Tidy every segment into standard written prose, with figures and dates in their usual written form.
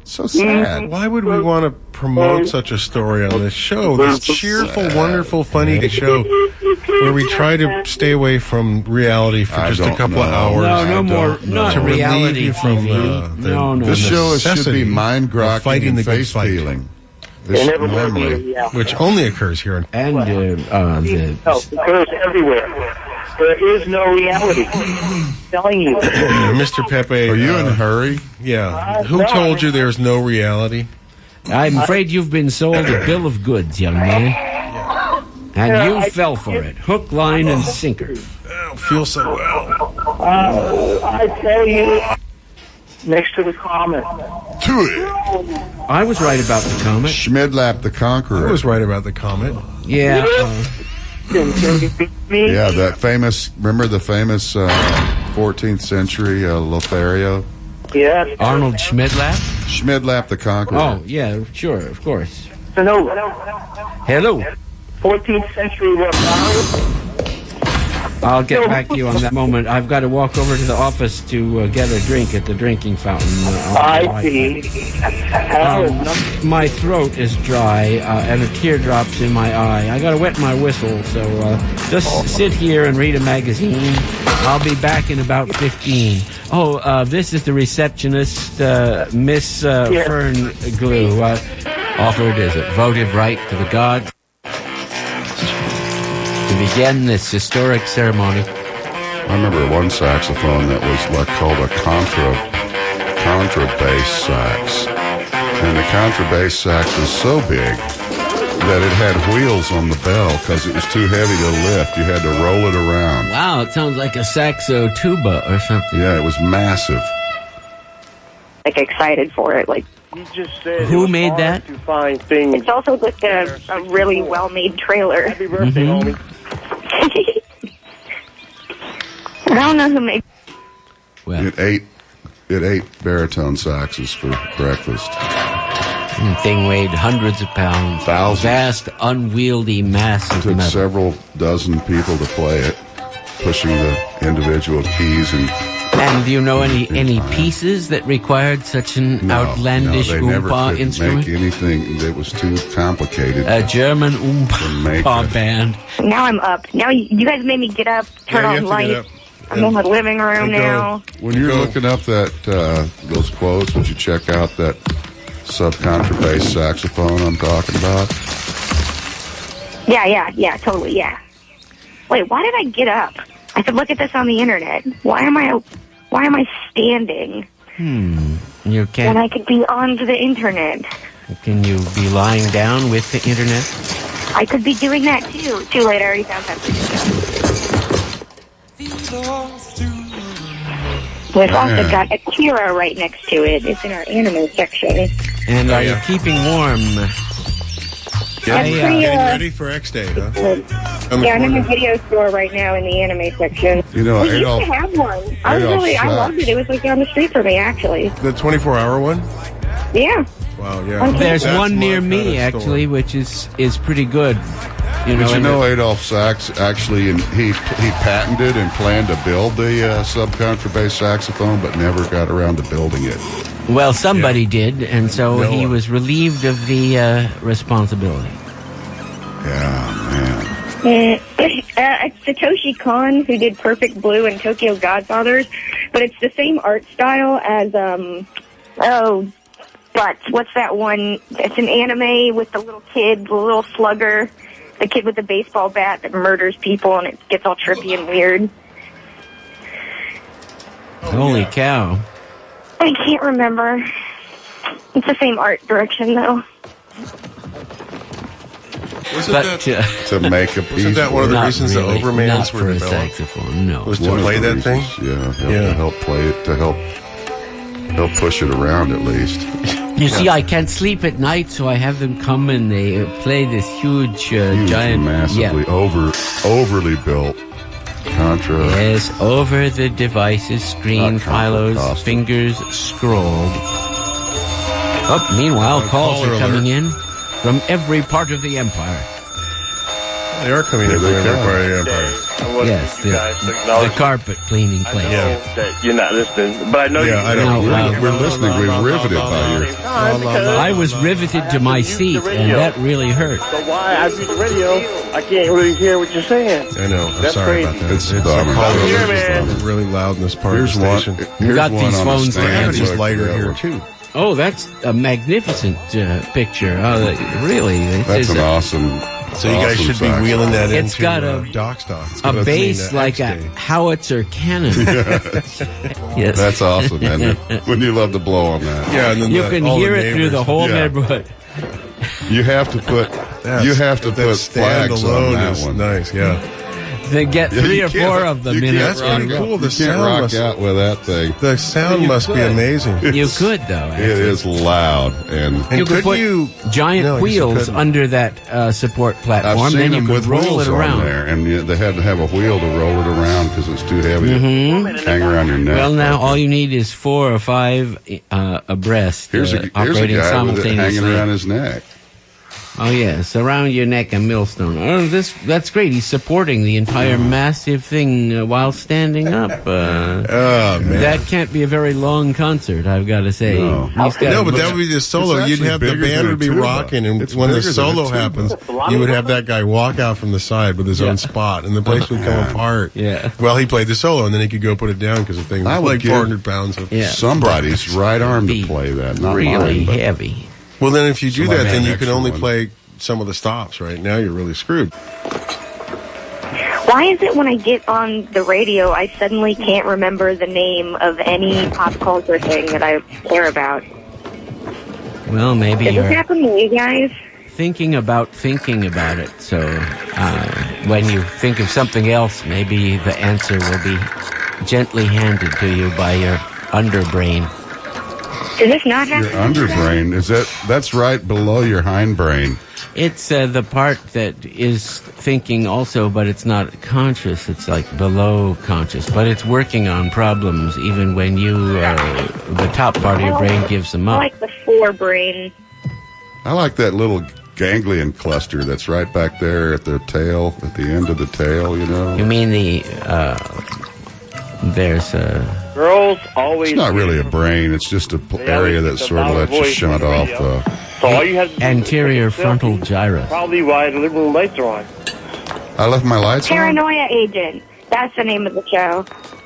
So sad. Why would we want to promote such a story on this show? This cheerful, wonderful, funny show where we try to stay away from reality for just a couple of hours. No more, not to reality relieve you from TV. This show should be necessity mind of grokking fighting and the good face fight. peeling. Which only occurs here in And It occurs everywhere. There is no reality. I'm telling you. Mr. Pepe. Are you in a hurry? Yeah. Who told you there's no reality? I'm afraid you've been sold a bill of goods, young man. And you fell for it. Hook, line, and sinker. I don't feel so well. I tell you, next to the comet. To it. I was right about the comet. Schmidlap the Conqueror. I was right about the comet. Yeah. Yeah, that famous, remember the famous 14th century Lothario? Yes. Arnold Schmidlap? Schmidlap the Conqueror. Oh, yeah, sure, of course. No. Hello. 14th century Lothario. I'll get back to you on that moment. I've got to walk over to the office to get a drink at the drinking fountain. I see. My throat is dry, and a tear drops in my eye. I got to wet my whistle, so just sit here and read a magazine. I'll be back in about 15. Oh, this is the receptionist, Miss Fern Glue. Offered as a votive right to the gods to begin this historic ceremony. I remember one saxophone that was like called a contrabass sax. And the contrabass sax was so big that it had wheels on the bell because it was too heavy to lift. You had to roll it around. Wow, it sounds like a saxo tuba or something. Yeah, it was massive. Like excited for it, like. You just said Who made that? to find things. It's also just a really well-made trailer. Happy birthday, homie. I don't know who made. Well, It ate baritone saxes for breakfast. the thing weighed hundreds of pounds. Thousands. Vast, unwieldy mass It of took metal. several dozen people to play it, pushing the individual keys And do you know any pieces that required such an outlandish they never oompa could instrument? make anything that was too complicated. A German make oompa it. band. Now I'm up. Now you guys made me get up, turn Yeah, you on have to lights. get up. I'm in the living room now. When you're looking up that those quotes, would you check out that subcontrabass saxophone I'm talking about? Yeah, totally, yeah. Wait, why did I get up? I could look at this on the internet. Why am I standing? You When can't. I could be on to the internet. Can you be lying down with the internet? I could be doing that too. Too late, I already found something. We've also got Akira right next to it. It's in our anime section. And are you keeping warm? Getting ready for X Day, huh? Yeah, I'm in the video store right now in the anime section. You know, We Adolf- used to have one. I Adolf loved it. It was like down the street from me, actually. The 24-hour one? Yeah. Wow, yeah. There's That's one my near kind me, of actually, which is pretty good. Did you know Adolf Sax actually, he patented and planned to build the subcontrabass saxophone, but never got around to building it. Well, somebody did, and so Noah. he was relieved of the responsibility. Yeah, man. It's Satoshi Kon who did Perfect Blue and Tokyo Godfathers, but it's the same art style as but what's that one? It's an anime with the little kid, the little slugger, the kid with the baseball bat that murders people, and it gets all trippy and weird. Holy cow. I can't remember. It's the same art direction, though. But To make a piece. Wasn't that one of the not reasons really, the Overmans not were for a developed? saxophone, no. Was to One of play the that thing? reasons, Yeah, to help play it, to help push it around at least. You see, I can't sleep at night, so I have them come and they play this huge, giant, massively overly built Contra. Yes, over the device's screen, Not Contra Philo's costume. fingers scrolled. Oh, meanwhile, calls are caller coming alert. in from every part of the empire. They are coming in from Empire. Yes, the carpet cleaning place. That you're not listening, but I know I know. We're listening. We're riveted by your... I was riveted to my seat, and that really hurt. So why I read the radio, I can't really hear what you're saying. I know. I'm sorry about that. It's bummer. Really loud in this part of the station. You got these phones I have these lighter here, too. Oh, that's a magnificent picture. Oh, really? That's an awesome... So you guys should be wheeling that it's into got a base like a howitzer cannon. Yes. That's awesome, man. When you love to blow on that. Yeah, and then you can hear it through the whole neighborhood. You have to put flags on that one. Nice, yeah. They get 3 or 4 of them in it. That's pretty cool. You can't rock out with that thing. The sound must be amazing. You could, though. It is loud. And you could put giant wheels under that support platform. I've seen then you them could with roll wheels it around on there, and they had to have a wheel to roll it around because it's too heavy to hang around your neck. Well, now all you need is 4 or 5 abreast here's a operating guy simultaneously. with it hanging around his neck. Oh, yes, around your neck, a millstone. Oh, that's great. He's supporting the entire massive thing while standing up. Man. That can't be a very long concert, I've got to say. No, but that would be the solo. You'd have the band would be rocking, and when the solo happens, you would have that guy walk out from the side with his own spot, and the place would come apart. Yeah. Well, he played the solo, and then he could go put it down because the thing was like 400 pounds. Somebody's right arm to play that, not really mine, heavy. Well, then if you do that, then you can only play some of the stops, right? Now you're really screwed. Why is it when I get on the radio, I suddenly can't remember the name of any pop culture thing that I care about? Well, maybe Does you're this happen to you guys? thinking about it. So when you think of something else, maybe the answer will be gently handed to you by your underbrain. Does this not happen? Your underbrain, that's right below your hindbrain. It's the part that is thinking also, but it's not conscious. It's like below conscious, but it's working on problems even when you, the top part of your brain gives them up. I like the forebrain. I like that little ganglion cluster that's right back there at the tail, at the end of the tail, you know? You mean there's a... Girls always... It's not really a brain. It's just an area that sort of lets you shunt off So all you have to anterior frontal gyrus. Probably why the living lights are on. I left my lights Paranoia Agent. That's the name of the show.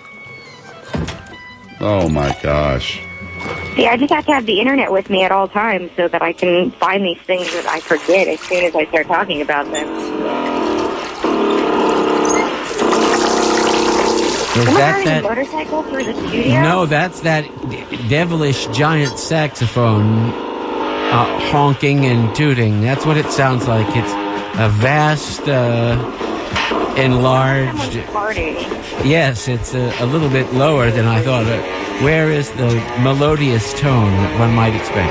Oh, my gosh. See, I just have to have the internet with me at all times so that I can find these things that I forget as soon as I start talking about them. Is that motorcycle through the studio? No, that's that devilish giant saxophone honking and tooting. That's what it sounds like. It's a vast, enlarged... Yes, it's a little bit lower than I thought. Where is the melodious tone that one might expect?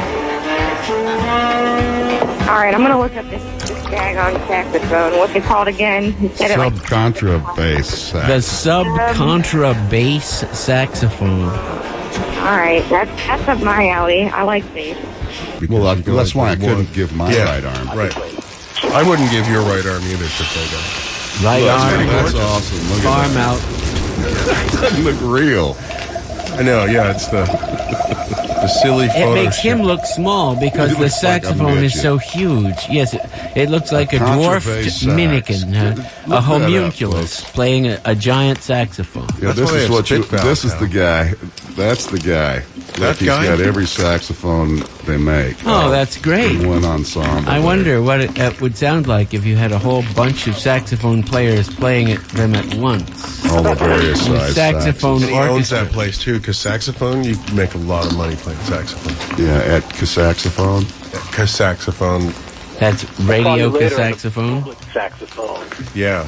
All right, I'm going to look up this daggone saxophone. What's it called again? Sub-contra bass saxophone. The sub-contra bass saxophone. All right, that's up my alley. I like bass. Well, that's why I couldn't give my right arm. Right. I wouldn't give your right arm either to play that. Right arm. That's awesome. Look Farm at out. It doesn't look real. I know, yeah, it's the silly photo. It makes him look small because the saxophone is so huge. Yes, it looks like a dwarfed minikin, a homunculus playing a giant saxophone. Yeah, this is the guy. That's the guy. He's got every saxophone they make. Oh, that's great. In one ensemble. I wonder what it would sound like if you had a whole bunch of saxophone players playing them at once. All the various sized saxophone orchestra. He owns that place too, because saxophone, you can make a lot of money playing saxophone. Yeah, at Saxophone. Saxophone. That's radio saxophone. Saxophone. Yeah.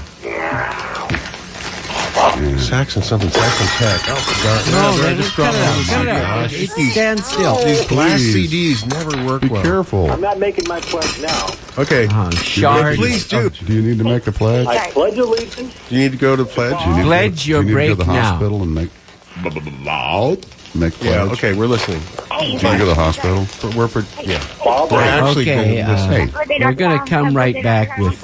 Saxon something, Saxon Tech. No, just cut it out. Stand still. These glass CDs never work well. Be careful. I'm not making my pledge now. Okay. Shards. Please do. Do you need to make a pledge? I pledge allegiance. Do you need to go to pledge? Pledge your break now. Do you need to go to the now. hospital and make... Make Yeah, pledge? okay, we're listening. Do you go to the hospital? We're actually Okay, listening. we're going to come right back with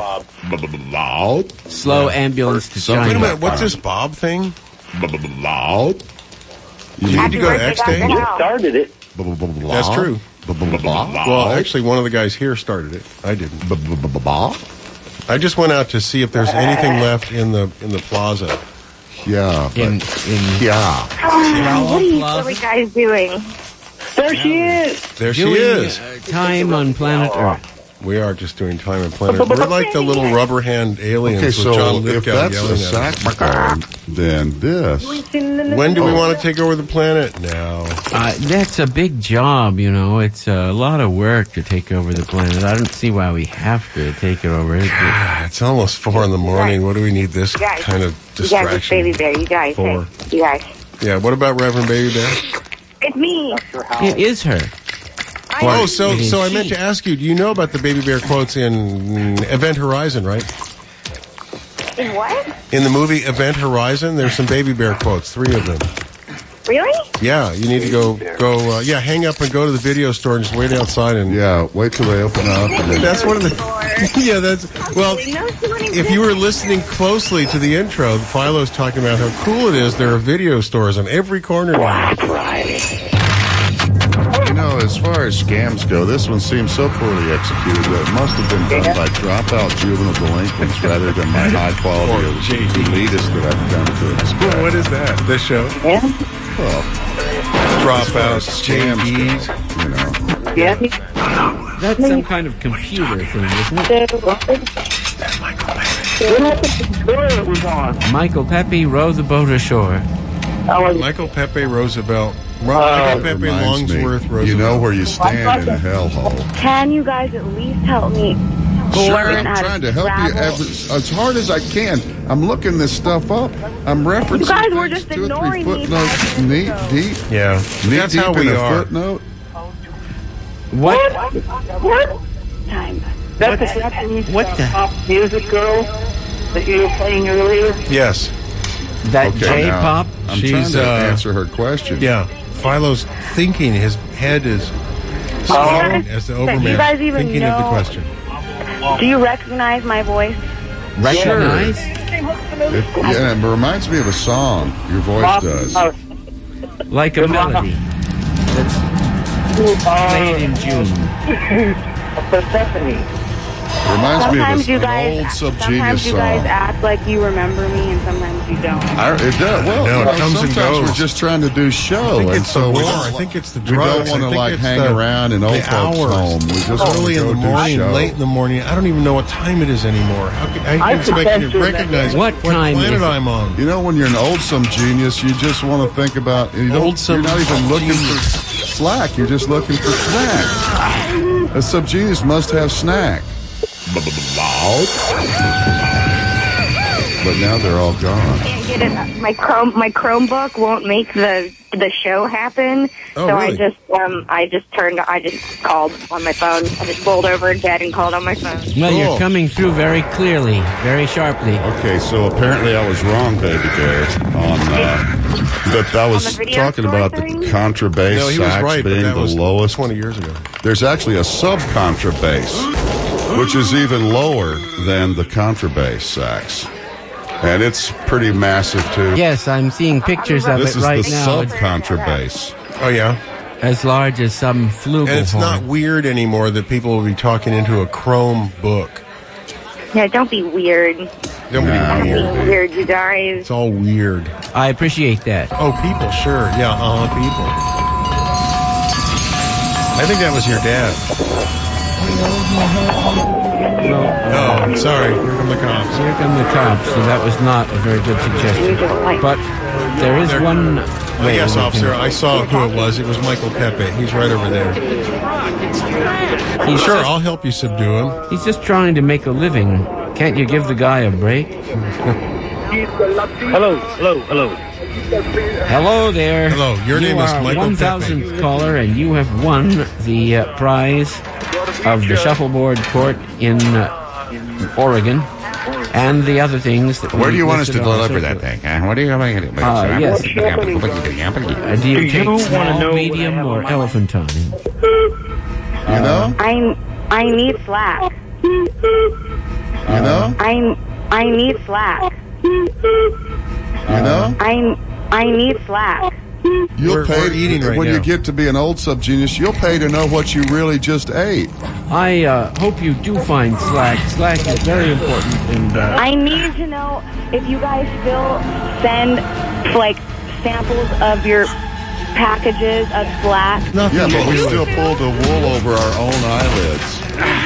slow ambulance to So- Wait a China. minute, what's this Bob thing? Loud. You need to go to X Day? You started it. That's true. Well, actually, one of the guys here started it. I didn't. I just went out to see if there's anything left in the plaza. Yeah. In Yeah. What are you silly guys doing? There she is. There she doing is. time on planet Earth. We are just doing time and planet. We're like the little rubber hand aliens Okay, with so John if Lithgow that's yelling the at us. saxophone, then this. When do we want to take over the planet? Now. That's a big job, you know. It's a lot of work to take over the planet. I don't see why we have to take it over. It's almost 4 in the morning. What do we need this kind of You guys, it's distraction Baby Bear. You guys, for? hey, you guys. Yeah, what about Reverend Baby Bear? It's me. It is her. Oh, so I meant to ask you, do you know about the Baby Bear quotes in Event Horizon, right? In what? In the movie Event Horizon, there's some Baby Bear quotes, 3 of them. Really? Yeah, you need to go, hang up and go to the video store and just wait outside and... Yeah, wait till they open up. And then, That's one of the... Yeah, that's... Well, if you were listening closely to the intro, Philo's talking about how cool it is. There are video stores on every corner now. you know, as far as scams go, this one seems so poorly executed that it must have been done by dropout juvenile delinquents rather than my high quality of elitists that I've come to expect. What is that? This show? Well, Dropouts, scams, JPs. you know. That's some kind of computer thing, isn't it? It was on. Michael Pepe row the boat ashore. Michael Pepe Roosevelt. Michael Pepe Reminds me, Longsworth Roosevelt. you know where you stand in a hellhole. Can you guys at least help me Sure, learn I'm how trying to to help you travel? as hard as I can. I'm looking this stuff up. I'm referencing You guys were things, just 2 or 3 ignoring me footnotes, 5 knee minutes ago. deep. Yeah. Knee That's deep how in we a are. footnote. What? Time. That's the Japanese what the- pop music girl that you were playing earlier. Yes. That Okay, now, J-pop? I'm trying to answer her question. Yeah. Philo's thinking. His head is swelling as the Do you overman guys even thinking of the know- question. Do you recognize my voice? Recognize? Yeah, it reminds me of a song. Your voice does. Like a melody that's played in June. Persephone. Reminds me of Sometimes you an guys, old Subgenius sometimes you guys song. act like you remember me, and sometimes you don't. It does. Well, No, you it know, comes and sometimes goes. we're just trying to do show, I think and it's the so we war. don't, I think it's the we drugs. don't want I to think like it's hang the- around in old the folks' hours. home. We just want Early to in go the do morning, show. late in the morning. I don't even know what time it is anymore. How can I expect you to recognize What time planet is it? I'm on? You know, when you're an old some genius, you just want to think about. You don't, Old-some you're not even looking for slack. You're just looking for snack. A subgenius must have snack. But now they're all gone. Can't get it. My Chromebook won't make the show happen. Oh, so really? I just called on my phone. I just rolled over in bed and called on my phone. Well, Cool. you're coming through very clearly, very sharply. Okay, so apparently I was wrong, Baby Bear, on that I was On the video talking store about thing? the contrabass No, he was sax right, but being that the was lowest. 20 years ago. There's actually a sub-contrabass, which is even lower than the contrabass sax. And it's pretty massive, too. Yes, I'm seeing pictures of This it is right the now. It's sub-contrabass. Oh, yeah? as large as some flugelhorn. And it's not weird anymore that people will be talking into a Chrome book. Yeah, don't be weird. Don't be Nah. weird. Be weird, you guys. It's all weird. I appreciate that. Oh, people, sure. Yeah, people. I think that was your dad. Oh, sorry. Here come the cops. Here come the cops, so that was not a very good suggestion. But there is one way. Yes, we can- officer, I saw who it was. It was Michael Pepe. He's right over there. He's Sure, just- I'll help you subdue him. He's just trying to make a living. Can't you give the guy a break? Hello. Hello there. Hello, your name is You are Michael 1,000th caller, and you have won the prize of the shuffleboard court in Oregon. and the other things that Where do you want us to listed on the deliver that circular. thing? Huh? What do you want to do? Yes. Do you take wanna small, know medium, what I have or on my elephantine? You know? I need slack. You know? I need slack. You know? I need slack. You'll pay we're eating right when now. you get to be an old subgenius. You'll pay to know what you really just ate. I hope you do find slack. Slack is very important, and I need to know if you guys still send like samples of your packages of slack. Nothing. Yeah, but we to do still with it. pull the wool over our own eyelids.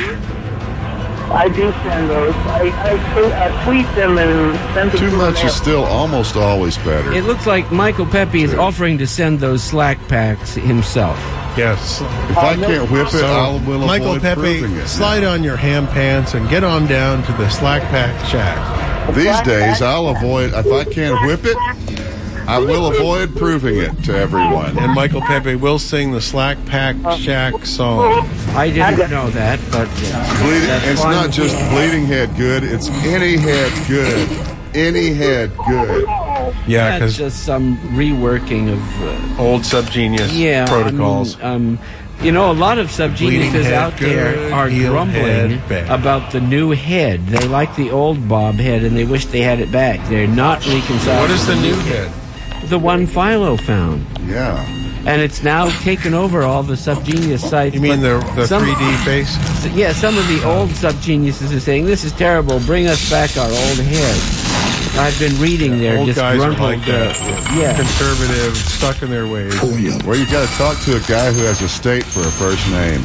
I do send those. I tweet them and send them Too to much them. is still almost always better. it looks like Michael Pepe is offering to send those slack packs himself. Yes. If I can't whip it, I will Michael avoid Pepe, proving it. slide on your ham pants and get on down to the Slack Pack Shack. These days, I'll avoid. If I can't whip it, I will avoid proving it to everyone. And Michael Pepe will sing the Slack Pack Shack song. I didn't know that, but Bleeding, that's it's fine not with just me. bleeding head good, it's any head good. Any head good. Yeah, That's because just some reworking of old subgenius protocols. I mean, you know, a lot of Bleeding subgeniuses head out there good, are heel grumbling head bad. about the new head. They like the old bob head, and they wish they had it back. They're not reconciled. What is to the new head? The one Philo found. Yeah. And it's now taken over all the subgenius sites. You mean but the some- 3D face? Yeah, some of the old subgeniuses are saying, this is terrible, bring us back our old head. I've been reading their Old guys are disgruntled... like that. yeah. Conservative, stuck in their ways. Well, you got to talk to a guy who has a state for a first name.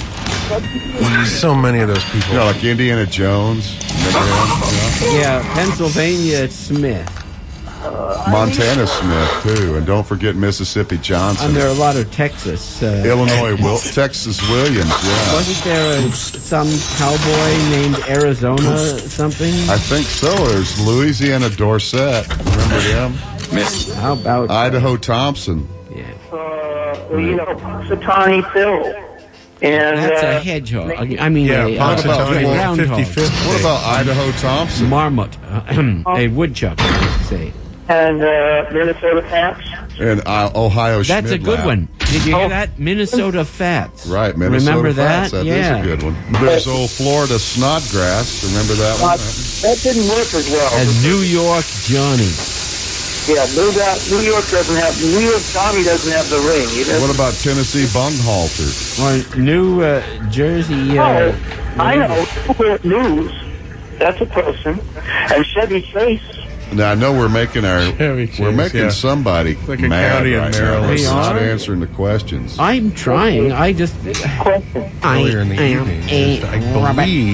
So many of those people. You know, like Indiana Jones. Remember him? Yeah, Pennsylvania Smith. Montana Smith, too. And don't forget Mississippi Johnson. And there are a lot of Texas. Illinois, Texas Williams, yeah. Wasn't there some cowboy named Arizona something? I think so. There's Louisiana Dorset. Remember him? How about Idaho Thompson. Yeah, You know, Punxsutawney Phil. And that's a hedgehog. I mean, Yeah, a Punxsutawney, groundhog, 55th. What about Idaho Thompson? marmot, a woodchuck. I should say. and Minnesota Pats. And Ohio Schmidlap. That's a good one. Did you hear that? Minnesota Fats. Right, Minnesota Remember Fats. that? That Yeah. is a good one. There's old Florida Snodgrass. Remember that one? That didn't work as well. And New York Johnny. Yeah, New York doesn't have. New York Johnny doesn't have the ring. He doesn't. What about Tennessee Bunghalter? Or New Jersey. Oh, I know. Newport News. That's a person. And Chevy Chase. Now I know we're making Chevy Chase, we're making yeah. somebody like a mad county in right now. Maryland. We're We not are? answering the questions. I'm trying. I just. Question. I Earlier in the am evening, I a believe.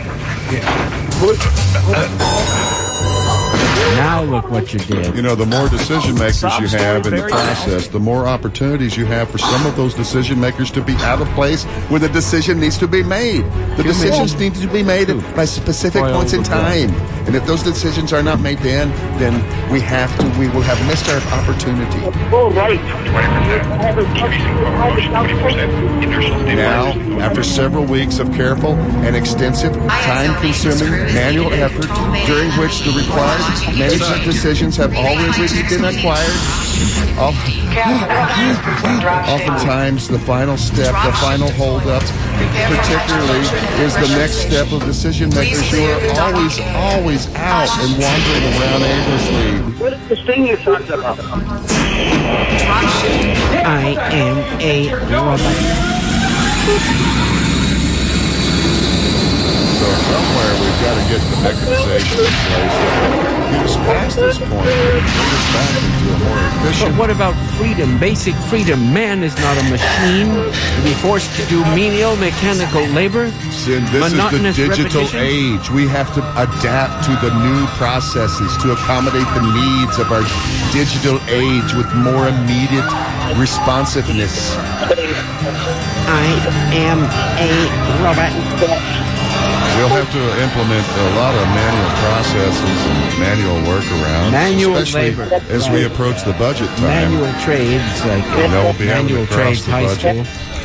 Now look what you did. You know, the more decision makers you have in the process, the more opportunities you have for some of those decision makers to be out of place when the decision needs to be made. The decisions need to be made by specific points in time. And if those decisions are not made then we will have missed our opportunity. Oh, right. Now, after several weeks of careful and extensive, time-consuming manual effort, during which the required management decisions have already been acquired, oftentimes the final step, the final hold-up, particularly, is the next step of decision makers who are always out and wandering around aimlessly. What is this thing you're talking about? I am a robot. So somewhere we've got to get the mechanization in place that will get us past this point and bring us back into a more But efficient. what about freedom? Basic freedom. Man is not a machine to be forced to do menial mechanical labor. This is the monotonous digital repetition. age. We have to adapt to the new processes to accommodate the needs of our digital age with more immediate responsiveness. I am a robot. We'll have to implement a lot of manual processes and manual workarounds, Manual especially labor. as we approach the budget time. Manual trades, like They'll be able to manual cross trades the high budget. school.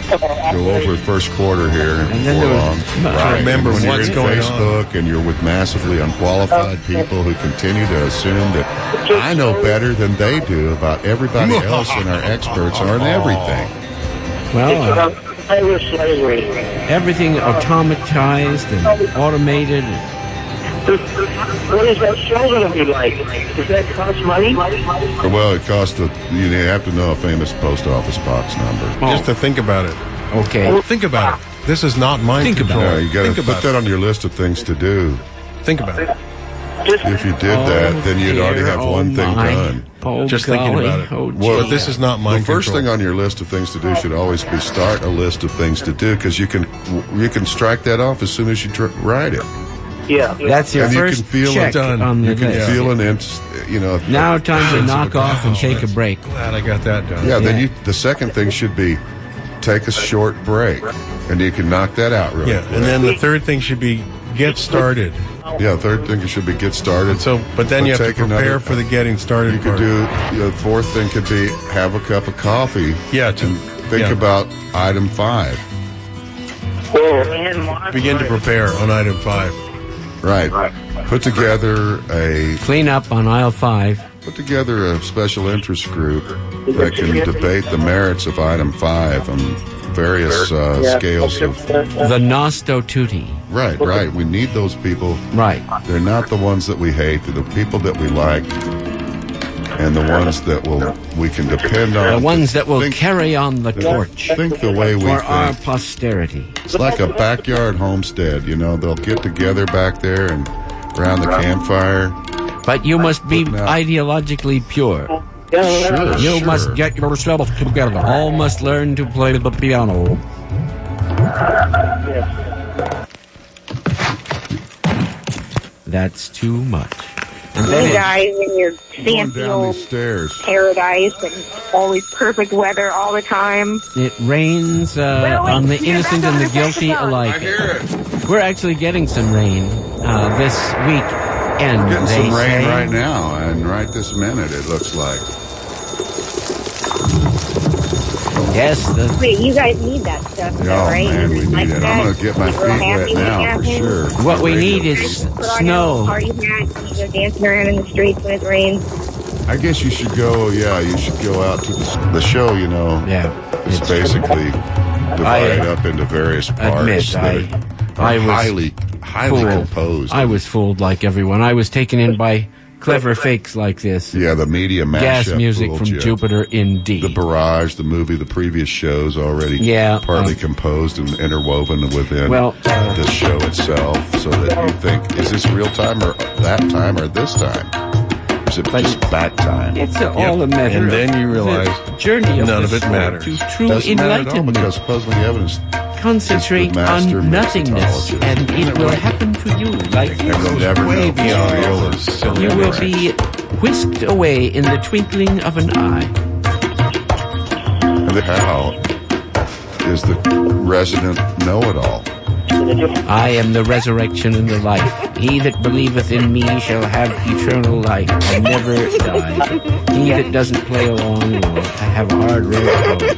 go over the first quarter here. And then there was remember when what's you're going in Facebook and you're with massively unqualified people who continue to assume that I know better than they do about everybody else and our experts on everything. well, Irish slavery. everything automatized and automated. What is that show going to be like? Does that cost money? Well, it costs you have to know a famous post office box number. Just to think about it. Okay. Think about it. This is not mind Think about control. Yeah, you got to Think put about that on your list of things to do. it. Think about it. If you did that, then you'd already have one thing done. Oh, Just thinking golly. about it. Oh, Well, But this is not mind The first control. thing on your list of things to do should always be start a list of things to do, because you can strike that off as soon as you write it. Yeah. That's your And you first can feel check it done. on the You can list. feel if Now time to knock off and take a break. Glad I got that done. Yeah, then Yeah. the second thing should be take a short break, and you can knock that out really Yeah, quick. and then the third thing should be get started. Yeah, third thing should be get started. So, but then you have to take prepare another- for the getting started You could part. do the fourth thing could be have a cup of coffee. Yeah, and think about item 5. Begin to prepare on item 5. Right. Put together a special interest group that can debate the merits of item 5 on various scales of. The Nosto Tutti. Right. We need those people. Right. They're not the ones that we hate. They're the people that we like, and the ones that we can depend on. The ones that will Think- carry on the torch Think the way we for our think. posterity. It's like a backyard homestead. They'll get together back there and around the campfire. But you must be Now- ideologically pure. Sure. You must get yourself together. All must learn to play the piano. That's too much. And You then guys in your Going fancy down old these stairs. paradise and always perfect weather all the time. it rains on the innocent and the guilty alike. We're actually getting some rain this week. And Getting they some rain say, right now, and right this minute, it looks like. Yes, Wait, you guys need that stuff, though, Oh, right? man, we Like need it. that? I'm going to get my You feet real wet happy when now, it for happens? sure. what we need is Put on your snow. party hat and you go dancing around in the streets when it rains. I guess you should go, you should go out to the show, Yeah, It's basically divided up into various parts admit, that I are was highly fooled. composed. I was fooled like everyone. I was taken in by clever fakes like this. Yeah, the media mashup Gas music fooled from you. Jupiter, indeed. The Barrage, the movie, the previous shows already partly composed and interwoven within the show itself, so that you think, is this real time or that time or this time? Is it just back time? It's all a matter And of then you realize the journey of none the of it soul matters. to true Doesn't matter at all, enlightenment. because puzzling evidence Concentrate is the master on nothingness, mixologist. and it will happen to you like and we'll never way know beyond real all or this silly you will ignorance. be whisked away in the twinkling of an eye. And the how is the resident know-it-all. I am the resurrection and the life. He that believeth in me shall have eternal life and never die. He that doesn't play along will have a hard road to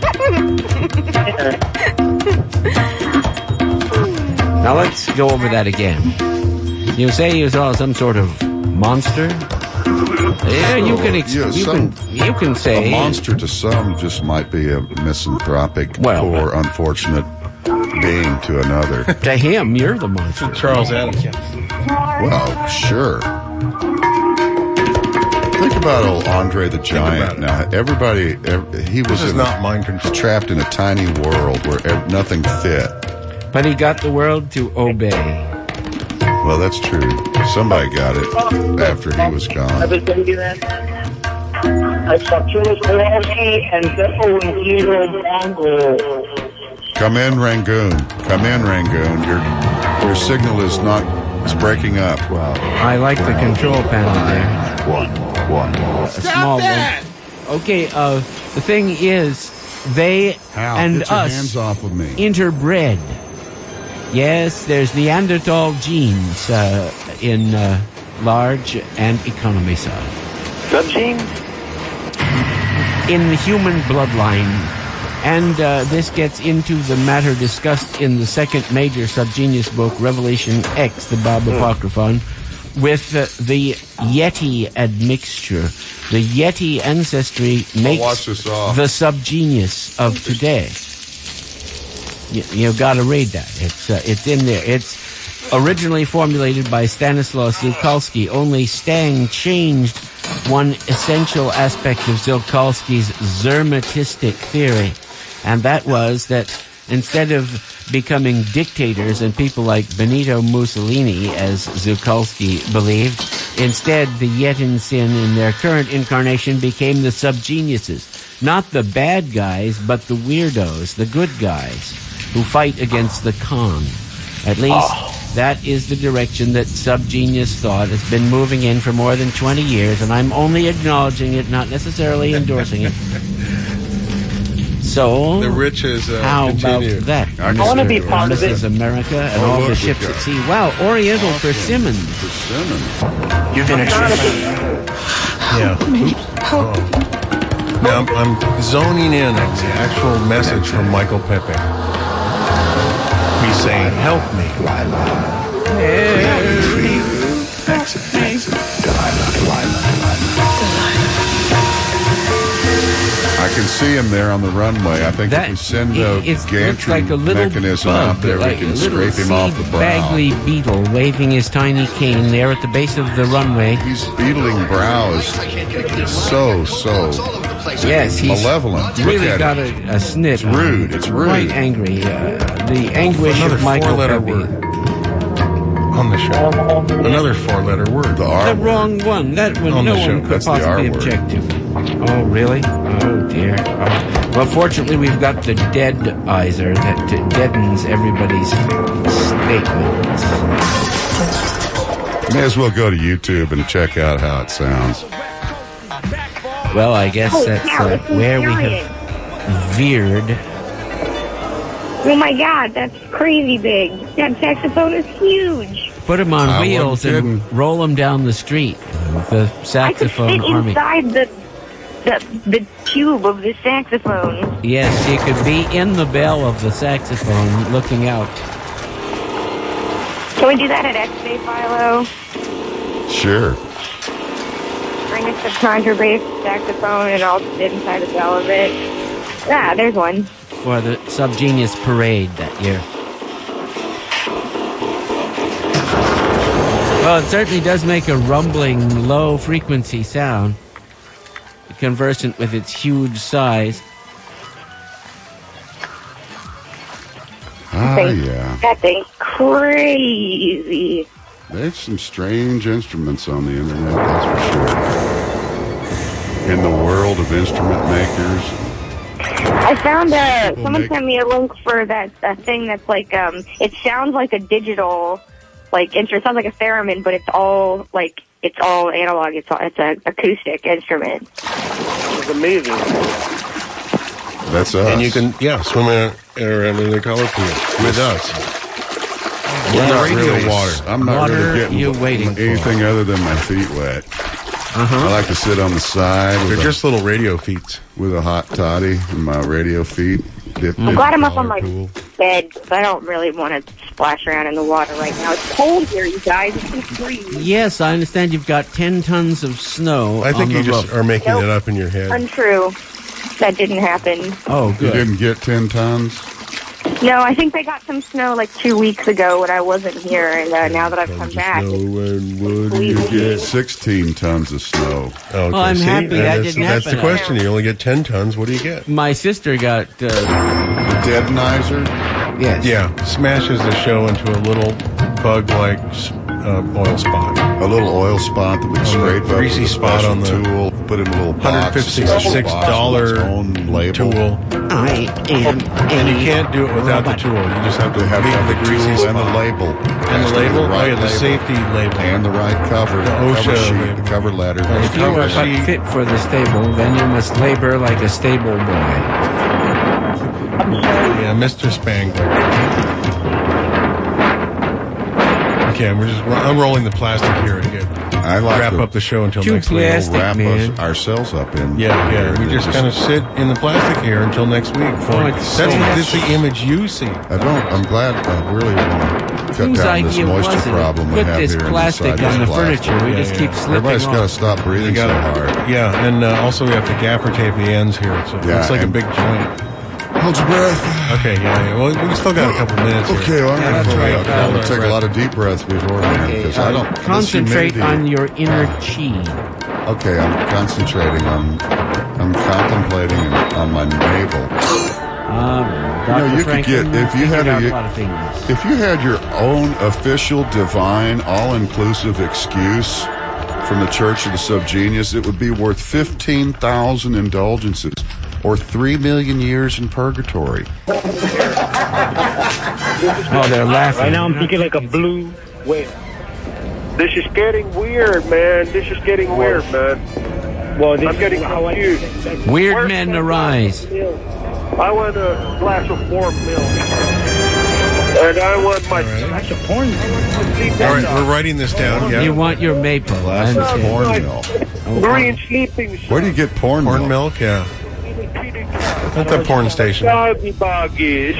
hoe. Now let's go over that again. You say you saw some sort of monster? Yeah, you can you can say a monster to some just might be a misanthropic, poor, unfortunate being to another. To him, you're the monster. Charles Adams. Well, sure. Think about old Andre the Giant. Now, he was not mind control. Trapped in a tiny world where nothing fit. But he got the world to obey. Well, that's true. Somebody got it after he was gone. I saw Julius Kowalski and Beppo and Hero Bongo. Come in, Rangoon. Come in, Rangoon. Your signal is breaking up. Wow. I like the control panel there. One. A small one. Okay, the thing is, they Hal, and get your us hands off of me. interbred. Yes, there's Neanderthal genes in large and economy size. Sub-genes? In the human bloodline, And this gets into the matter discussed in the second major subgenius book, Revelation X, the Bob Apocryphon, with the Yeti admixture. The Yeti ancestry makes the subgenius of today. You've got to read that. It's in there. It's originally formulated by Stanislaw Tsiolkovsky. Only Stang changed one essential aspect of Tsiolkovsky's Zermatistic theory, and that was that instead of becoming dictators and people like Benito Mussolini, as Tsiolkovsky believed, instead the Yetin-Sin in their current incarnation became the subgeniuses. Not the bad guys, but the weirdos, the good guys, who fight against the Khan. At least that is the direction that subgenius thought has been moving in for more than 20 years, and I'm only acknowledging it, not necessarily endorsing it. So, the riches how continue. about that? I want to be part of Mrs. it. America and all the ships at sea. Wow, Oriental Persimmons. You're gonna Yeah. Oops. Oh. Now I'm zoning in on the actual message from Michael Pepe. He's saying, "Help me." I can see him there on the runway. I think if we send a gantry like a little mechanism bug, out there, like we can a little scrape him off the brow. Bagley beetle waving his tiny cane there at the base of the runway. He's beetling brow is so yes, he's malevolent. really Look at got it. a snit. It's rude. It's rude. Quite angry. The anguish Another of Michael four-letter Pepe. word on the show. Another four-letter word. The R The word. wrong one. That one On no the show. one could That's the possibly R word. object to. Oh, really? Oh, dear. Oh. Well, fortunately, we've got the deadizer that deadens everybody's statements. May as well go to YouTube and check out how it sounds. Well, I guess that's where we have veered. Oh my God, that's crazy big. That saxophone is huge. Put them on I wheels wasn't and kidding. roll them down the street. The I could saxophone fit army. inside the tube of the saxophone. Yes, you could be in the bell of the saxophone looking out. Can we do that at X-Day, Philo? Sure. Bring us the contrabass saxophone and I'll sit inside the bell of it. Ah, there's one. For the Subgenius Parade that year. Well, it certainly does make a rumbling, low-frequency sound, conversant with its huge size. Ah, yeah. That thing's crazy. There's some strange instruments on the internet, that's for sure. In the world of instrument makers. I found someone sent me a link for that thing that's like it sounds like a digital instrument. It sounds like a theremin, but it's all analog. It's an acoustic instrument. It's amazing. That's us. And you can, swim around in the color pool with us. We're not radio really, water. I'm not What really are getting you waiting for? anything other than my feet wet. I like to sit on the side They're with, just little radio feet. with a hot toddy and my radio feet. I'm glad I'm up on my bed because I don't really want to splash around in the water right now. It's cold here, you guys. It's just freezing. Yes, I understand you've got 10 tons of snow I think on you the just roof. are making Nope. it up in your head. Untrue. That didn't happen. Oh, You good. didn't get 10 tons? No, I think they got some snow 2 weeks ago when I wasn't here, and now that I've come back, Snow and wood completely- you get. 16 tons of snow. Okay, Well, I'm happy that that's, didn't that's happen. the question. You only get 10 tons. What do you get? My sister got, Deadenizer? yes. Yeah, smashes the show into a little bug-like oil spot. A little oil spot that we can scrape up greasy with a spot special on the tool, put in a little box, $156 its own label. tool. I am And you can't do it without the tool. You just have to They have to leave have the the greasy tool and spot. the label. And Has the to be label? right Oh, yeah, the label. safety label. And the right cover. The cover OSHA sheet, label. the cover letter. If you are Cover but sheet. fit for the stable, then you must labor like a stable boy. Yeah, Mr. Spangler. Okay, I'm rolling the plastic here again. I I like wrap up the show until Too next week. plastic, wrap man. ourselves up in. Yeah. We just kind of sit in the plastic here until next week. That's the image you see. I'm glad. I really want to cut Whose down this idea was moisture it? problem we Put have this here. plastic on the furniture. We just keep slipping Everybody's got to off. stop breathing so hard. Yeah, and also we have to gaffer tape the ends here. So it's like a big joint. Hold your breath. Okay, yeah. Well, we still got a couple minutes here. Okay, well, I'm going to take breath. a lot of deep breaths beforehand because I don't concentrate on your inner chi. Okay, I'm concentrating on. I'm contemplating on my navel. Dr. You could get if you had your own official divine all-inclusive excuse from the Church of the Subgenius, it would be worth 15,000 indulgences or 3 million years in purgatory. Oh, they're laughing. Right now I'm thinking like a blue whale. This is getting weird, man. Well, I'm getting confused. Weird men arise. I want a glass of warm milk. And I want my glass of corn milk. All right, we're writing this down. Yeah. You want your maple. Glass of corn milk. Green sleeping. Where do you get porn milk? Corn milk, yeah. At the porn station. Doggy boggies.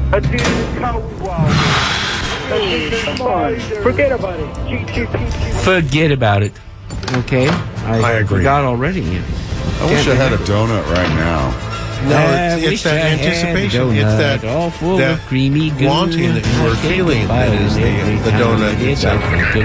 Forget about it. Forget about it. Okay. I agree. Forgot already. I wish I had a donut right now. No, it's that anticipation. It's that all full that of creamy goo. wanting that you were feeling that is the donut itself.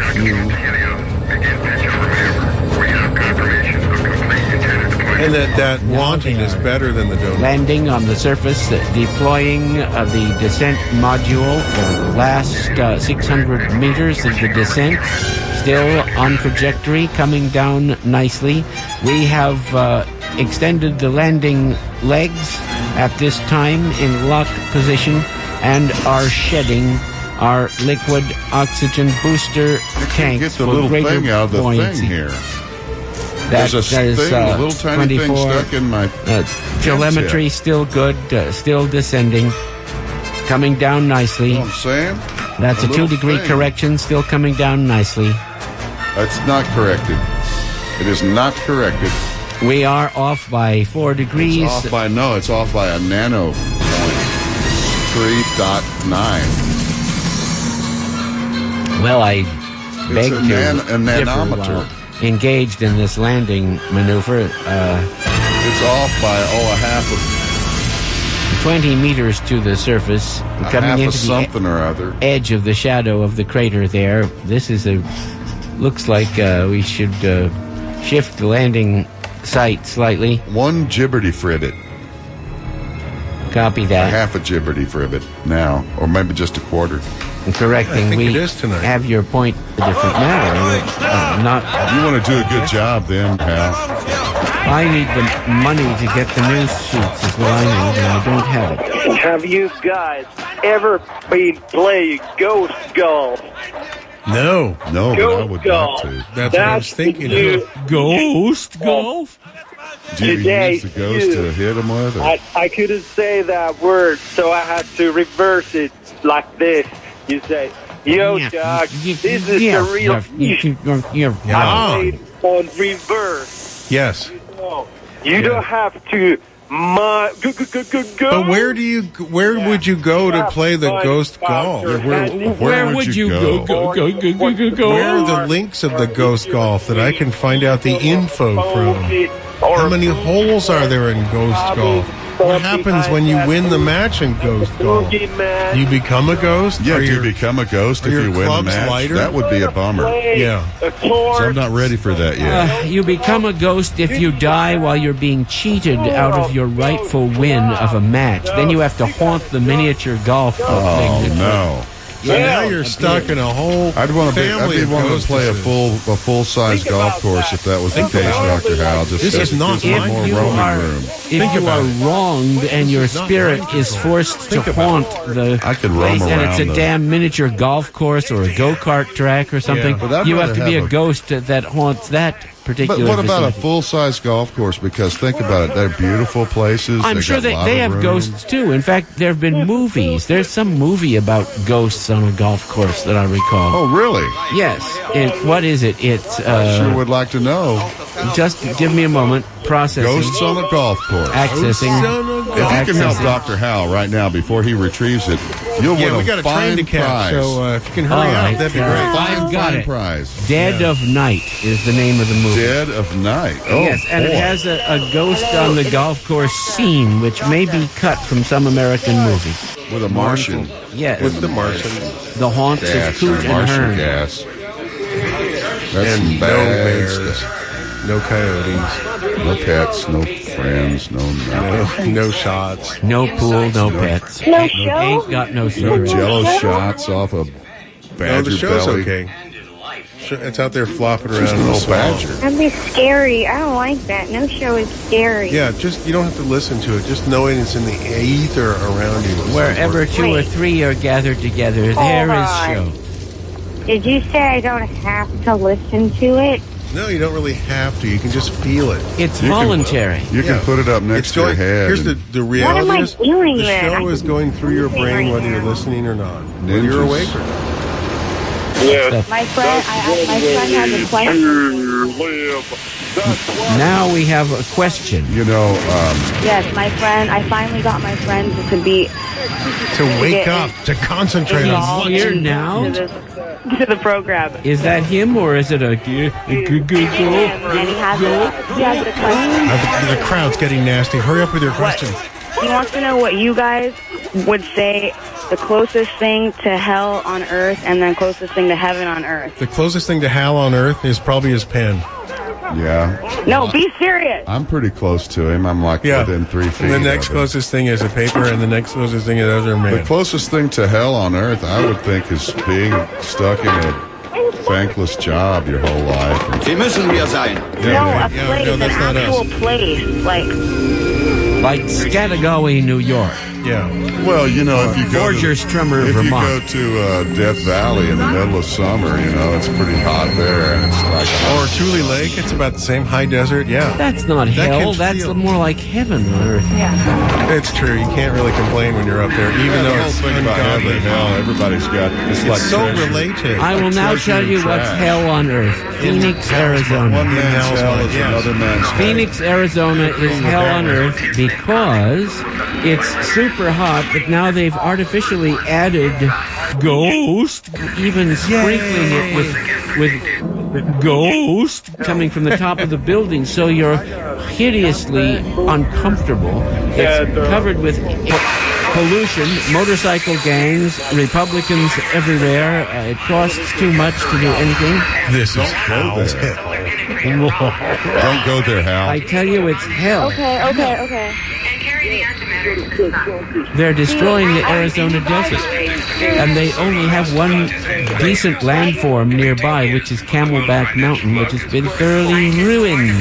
And that wanting is better than the donut. Landing on the surface, deploying of the descent module for the last 600 meters of the descent. Still on trajectory, coming down nicely. We have extended the landing legs at this time in lock position and are shedding our liquid oxygen booster tanks Get the for little greater thing out of the buoyancy. thing here. That There's a is, thing, a little tiny 24, thing stuck in my telemetry still good, still descending, coming down nicely. You know what I'm saying? That's a 2-degree thing. correction, still coming down nicely. That's not corrected. It is not corrected. We are off by 4 degrees. It's off by a nano point. 3.9. Well, I beg a to nanometer. differ while engaged in this landing maneuver. It's off by a half of 20 meters to the surface, coming into something or other. Edge of the shadow of the crater there. This is looks like we should shift the landing site slightly. One gibberty fribbit. Copy that. Half a gibberty fribbit now, or maybe just a quarter. Correcting. I think we it is tonight. have your point a different matter. Not. You want to do a good job then, pal. I need the money to get the news sheets is what I need, and I don't have it. Have you guys ever been playing Ghost Golf? No, but I would like to. That's what I was thinking of. Ghost golf? Do you Today, use the ghost to hit him with? Or? I couldn't say that word, so I had to reverse it like this. You say, yo, dog, this is the real I played on reverse. Yes. You don't have to go. But where would you go to play the Ghost Golf? Where would you go? Where are the links of the Ghost Golf that I can find out the info from? How many holes are there in Ghost Golf? What happens when you win the match in Ghost Golf? You become a ghost? Yeah, do you become a ghost if you win the match? Lighter? That would be a bummer. Yeah. So I'm not ready for that yet. You become a ghost if you die while you're being cheated out of your rightful win of a match. Then you have to haunt the miniature golf thing. Oh, no. So now you're stuck in a whole I'd want to play a full-size golf course if that was the case, Dr. Hal. This is not more roaming room. If you are wronged and your spirit is forced to haunt the place, and it's a damn miniature golf course or a go-kart track or something, you have to be a ghost that haunts that particular But what about a vicinity. full-size golf course? Because think about it, they're beautiful places. I'm sure they have ghosts too. In fact, there have been movies. There's some movie about ghosts on a golf course that I recall. Oh, really? Yes. What is it? It's I sure would like to know. just give me a moment. Processing. Ghosts on a golf course. Accessing. If you can help Dr. Hal right now before he retrieves it, you'll win we got a a train fine to catch, prize. so if you can hurry All up, right. that'd be great. I've got it. Prize. Dead of Night is the name of the movie. Dead of Night. Oh, Yes, and boy. it has a ghost on the golf course scene, which may be cut from some American movie. With a Martian. Yes. With the Martian. The haunts of Gas, Coot and Martian Hearn. gas. That's And some no bad bears, stuff. no coyotes, No pets, no friends, no nothing. no shots. No pool, no pets. No ain't, show? ain't got no No cigarettes. jello shots off a No, badger the show's belly. okay. It's out there flopping around Just a in the little swamp. badger. That'd be scary. I don't like that. No show is scary. Yeah, just you don't have to listen to it. Just knowing it's in the ether around you. is Wherever important. 2 or 3 are gathered together, there is show. Did you say I don't have to listen to it? No, you don't really have to. You can just feel it. It's You can- voluntary. You can Yeah. put it up next It's to your going, head. here's and the reality What am I is doing the then? show is going through your brain whether you're listening or not. Whether you're Ninjas. awake or not. My friend, my friend has a question. Now we have a question. You know, Yes, my friend. I finally got my friend to be To wake up, to concentrate on involved what Here you now? to the program. Is that him or is it a good And he has a question. The crowd's getting nasty. Hurry up with your question. He wants to know what you guys would say the closest thing to hell on earth and then closest thing to heaven on earth. The closest thing to Hal on Earth is probably his pen. yeah. No, be serious. I'm pretty close to him. I'm like Yeah. within 3 feet. And the next of him. closest thing is a paper, and the next closest thing is other The man. closest thing to hell on earth, I would think, is being stuck in a thankless job your whole life. And, Sie müssen wir sein. No, a yeah, place, no, an that's not actual us. place. like Scatagawe, New York? Yeah. well, you know, if you go Borgerstrummer, if Vermont. you go to Death Valley in the middle of summer, you know, it's pretty hot there, and it's like Or Tule Lake, it's about the same. High desert, yeah. That's not That hell. can That's feel- more like heaven on earth. It's true. You can't really complain when you're up there, even the though whole it's thing about heaven ungodly. and hell. Everybody's got it's like It's so treasure. related. I will now treasure tell you and what's trash. hell on earth. Phoenix, One Arizona. man's hell's hell mind, is yes. another man's heaven. Phoenix, Arizona is hell on earth because it's super hot, but now they've artificially added ghost, even sprinkling it with ghost coming from the top of the building, so you're hideously uncomfortable. It's covered with pollution, motorcycle gangs, Republicans everywhere. It costs too much to do anything. This is Hal's there. hell. Don't go there, Hal. I tell you, it's hell. Okay. They're destroying the Arizona desert. And they only have one decent landform nearby, which is Camelback Mountain, which has been thoroughly ruined.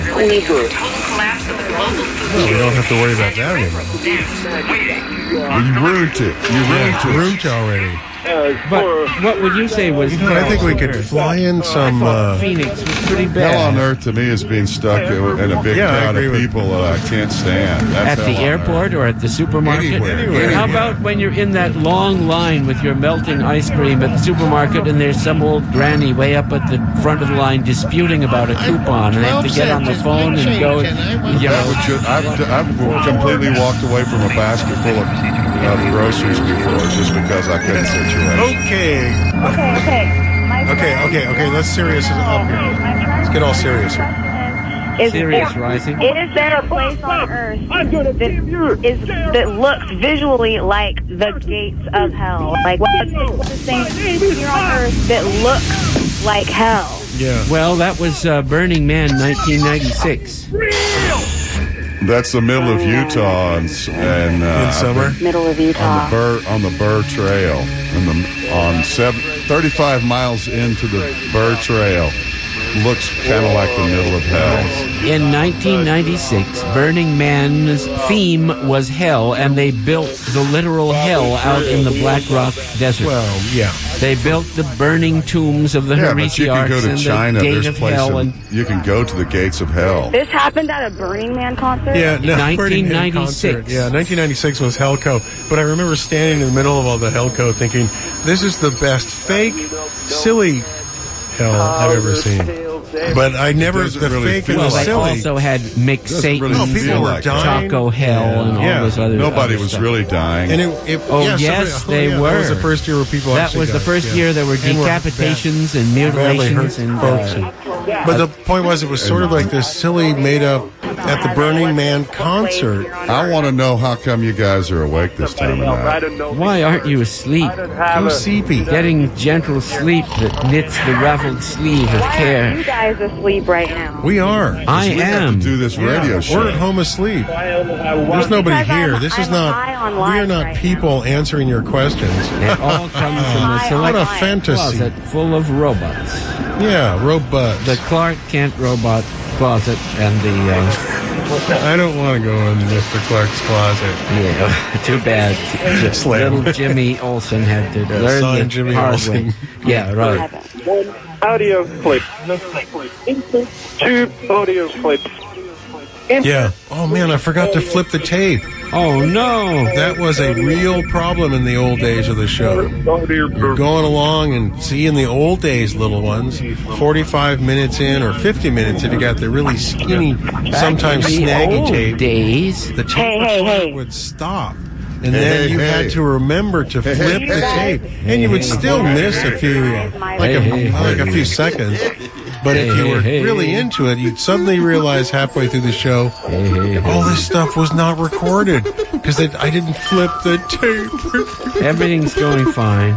Well, we don't have to worry about that anymore. You ruined it. You ruined it. Root already. But what would you say was But I think we could fly in some. Phoenix was pretty Hell on bad. earth to me is being stuck in a big Yeah, I crowd agree of with- people that I can't stand. That's At the hell on airport earth. or at the supermarket? Anywhere. How about when you're in that long line with your melting ice cream at the supermarket and there's some old granny way up at the front of the line disputing about a coupon and they have to get on the phone and go, you That know, would I've completely walked away from a basket full of groceries before just because I couldn't situate. Okay. Okay. Let's serious it up here. Let's get all serious here. Serious rising. Is there a place on earth that looks visually like the gates of hell? Like what's the thing here on earth that looks like hell? Yeah. Well, that was Burning Man 1996. That's the middle of Utah and In summer. Middle of Utah. on the Burr Trail, 35 miles into the Burr Trail. looks kind of like the middle of hell. In 1996, Burning Man's theme was hell, and they built the literal hell out in the Black Rock Desert. Well, yeah. They built the burning tombs of the but you can go heresiarchs to and China. the gate There's of places hell. And you can go to the gates of hell. This happened at a Burning Man concert? Yeah, no, 1996. Yeah, 1996 was Hellco. But I remember standing in the middle of all the Hellco thinking, this is the best fake, silly hell I've ever seen. But I never, the fake and the they silly. also had Mick Satan, people were dying. Taco Hell, and all those other. Nobody other was stuff. really dying. And they were. That was the first year where people That actually was the died, first year there were And were decapitations and badly mutilations hurt and. folks. But the point was, it was sort of like this silly, made-up at the Burning Man concert. I want to know how come you guys are awake this time of night. Why aren't you asleep? Go seepy. Getting gentle sleep that knits the ruffled sleeve of You care. guys asleep right now. We are. I We have am. to do this radio show. We're at home asleep. There's nobody Because here. I'm- This is I'm not. high on We are life not right people answering your questions. It all comes from the What select a fantasy. closet full of robots. Yeah, robot. The Clark Kent robot closet and the. I don't want to go in Mr. Clark's closet. Yeah, too bad. Slam. Little Jimmy Olsen had to learn son the Jimmy hard Olsen. way. Yeah, right. One audio clip. Two audio clips. Yeah. Oh man, I forgot to flip the tape. Oh no! That was a real problem in the old days of the show. You're going along and see in the old days, little ones, 45 minutes in or 50 minutes if you got the really skinny, sometimes In the snaggy old tape. days. The tape Hey. would stop. And then you had to remember to flip the tape. And you would still miss a few, like a few seconds. But if you were really into it, you'd suddenly realize halfway through the show, all this stuff was not recorded because I didn't flip the tape. Everything's going fine.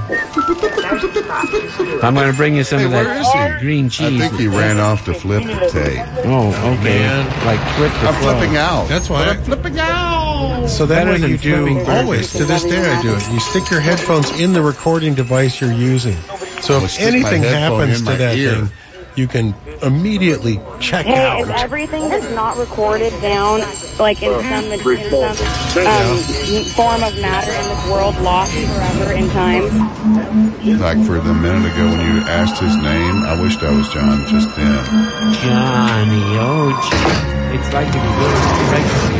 I'm going to bring you some of Where is that he? green cheese. I think he ran off to flip the tape. Oh, okay. Man. Like flip the I'm flipping out. That's why I'm flipping out. So then Better what than you do, flipping burgers. always, to this day I do it, you stick your headphones in the recording device you're using. So I'll if stick my anything headphone happens in to my that ear. thing, you can immediately check Hey, is out. everything that's not recorded down, like in some form of matter in this world, lost forever in time? Like for the minute ago when you asked his name, I wished I was John just then. Johnny, oh, it's like a good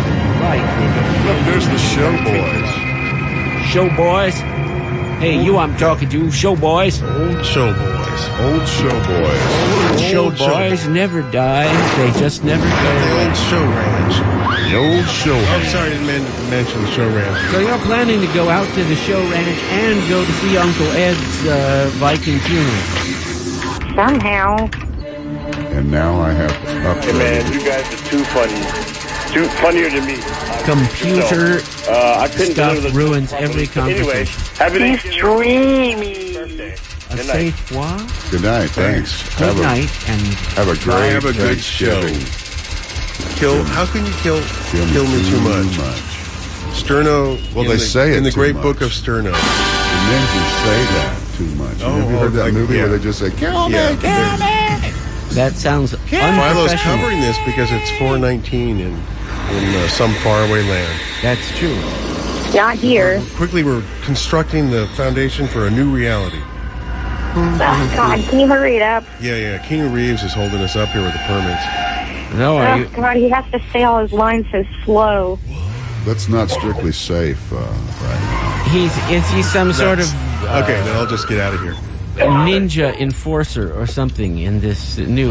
right. There's the show boys. Show boys. Hey, you I'm talking to, show boys. Old show boys. Old show boys. Show boys never die. They just never The go. old show ranch. The old show. I'm sorry, I didn't mention the show ranch. So you're planning to go out to the show ranch and go to see Uncle Ed's Viking funeral. Somehow. And now I have Hey man, upgraded. you guys are too funny. Too funnier than me. Computer I couldn't stuff deliver the ruins every Anyway, conversation. have an He's dreamy. birthday. A Good night. safe what? Good night. Thanks. Good night and Have a great Have a good show. Thanksgiving. How can you kill me too much? Sterno. Well, in they the, say it in the too great much. book of Sterno. The ninjas say that too much. Oh, Have you heard that like, movie yeah. where they just say, kill me, Yeah. kill me? that sounds Philo's unprofessional. covering this because it's 4:19 in some faraway land. That's true. Not here. Quickly, we're constructing the foundation for a new reality. Oh, God, can you hurry it up? Yeah. Keanu Reeves is holding us up here with the permits. No, are Oh, you? God, he has to say all his lines so slow. That's not strictly safe right now. Is he some sort of Okay, then I'll just get out of here. ninja enforcer or something in this new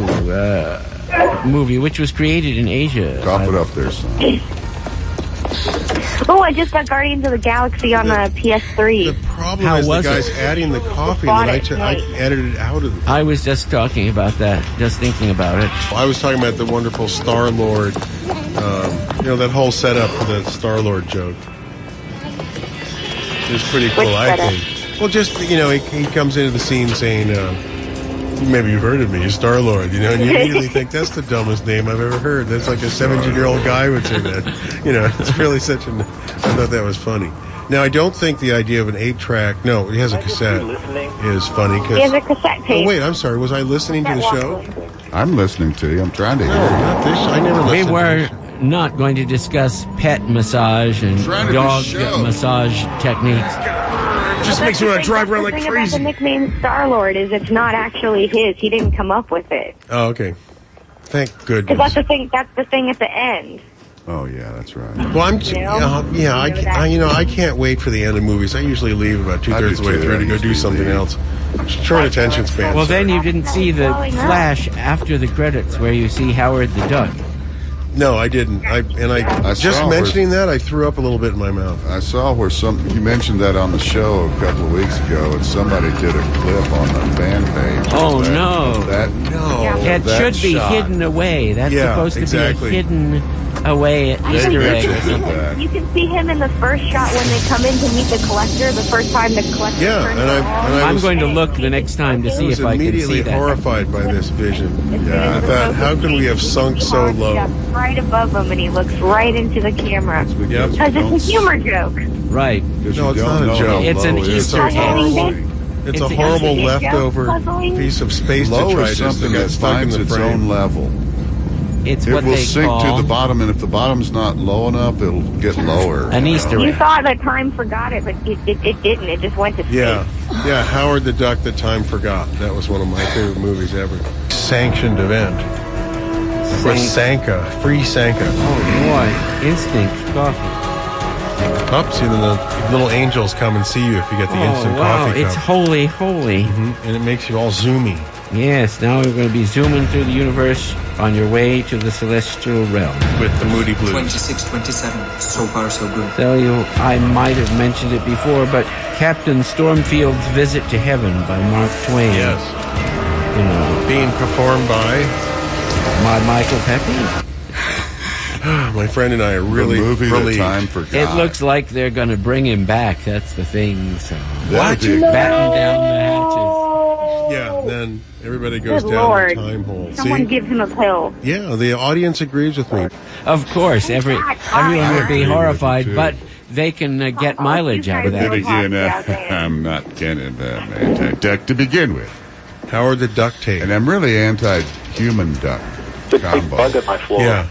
movie, which was created in Asia? Cough it up there, son. Oh, I just got Guardians of the Galaxy on the PS3. The problem How is the was guy's it? adding the coffee Bought that it, I right. edited it out of the. I was just talking about that, just thinking about it. I was talking about the wonderful Star-Lord, that whole setup for the Star-Lord joke. It's pretty cool, Which I setup? think. Well, just, he comes into the scene saying, maybe you've heard of me, Star-Lord, and you immediately think, that's the dumbest name I've ever heard. That's like a 17-year-old guy would say that. It's really I thought that was funny. Now, I don't think the idea of an 8-track... No, he has a cassette. Is funny. He has a cassette tape. Oh, wait, I'm sorry. Was I listening to the show? I'm listening to you. I'm trying to hear you. Not this. I never listened. We were not going to discuss pet massage and dog massage techniques. Just makes me want to drive around like crazy. The thing about the nickname Star-Lord is it's not actually his. He didn't come up with it. Oh, okay. Thank goodness. Because that's the thing at the end. Oh yeah, that's right. Well, I can't wait for the end of movies. I usually leave about 2/3 of the way through to go do something else. Short attention span. Well, then you didn't see the flash after the credits where you see Howard the Duck. No, I didn't. I just mentioning that, I threw up a little bit in my mouth. I saw where you mentioned that on the show a couple of weeks ago, and somebody did a clip on the fan page. Oh no! It should be shot. hidden away. That's supposed to be a hidden away Easter egg or something. You can see him in the first shot when they come in to meet the collector. The first time the collector. Yeah, I'm going to look the next time to see if I can see that. I was immediately horrified by this vision. I thought, how can we have sunk so low? Right above him, and he looks right into the camera. Yep. Because it's a humor joke. Right. No, it's not a joke. It's an Easter egg. It's a horrible leftover piece of space detritus that got stuck in the its frame. own level. It's it what will they sink call to the bottom, and if the bottom's not low enough, it'll get lower. An Easter You egg. thought that time forgot it, but it didn't. It just went to space. Yeah, Howard the Duck, The Time Forgot. That was one of my favorite movies ever. Sanctioned event. For Sanka. Free Sanka. Oh, boy. Instinct coffee. Up, see, then the little angels come and see you if you get the instant coffee cup. It's holy. And it makes you all zoomy. Yes, now we're going to be zooming through the universe on your way to the celestial realm. With the Moody Blues. 26-27. So far, so good. Tell you, I might have mentioned it before, but Captain Stormfield's Visit to Heaven by Mark Twain. Yes. You know, being performed by Michael Pepe. My friend and I are really relieved. Time Forgot. It looks like they're going to bring him back. That's the thing. So What? Batten down the hatches. Yeah, then everybody goes Good down Lord. the time hole. Someone gives him a pill. Yeah, the audience agrees with me. Of course, everyone would be horrified, but they can get mileage out of that. Then again, I'm not anti-duck to begin with. Howard the Duck tape. And I'm really anti-human duck combo. Bug on my floor. Yeah.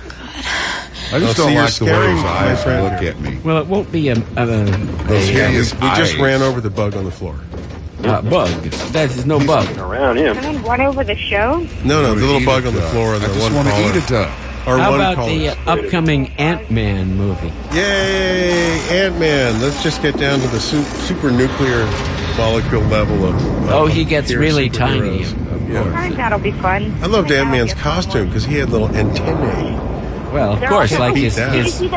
I just don't like the way his eyes look at me. Well, it won't be Those hideous We just eyes. ran over the bug on the floor. bug. That is no bug. Around him. Someone run over the show? No, the little bug on the floor and I the just one want to caller. eat a duck. Or How one about caller. the upcoming Ant-Man movie? Yay, Ant-Man. Let's just get down to the super nuclear molecule level of He gets here really superheroes. tiny. I think that'll be fun. I loved Ant-Man's costume because he had little antennae. Well, of course, like his that. peeps, the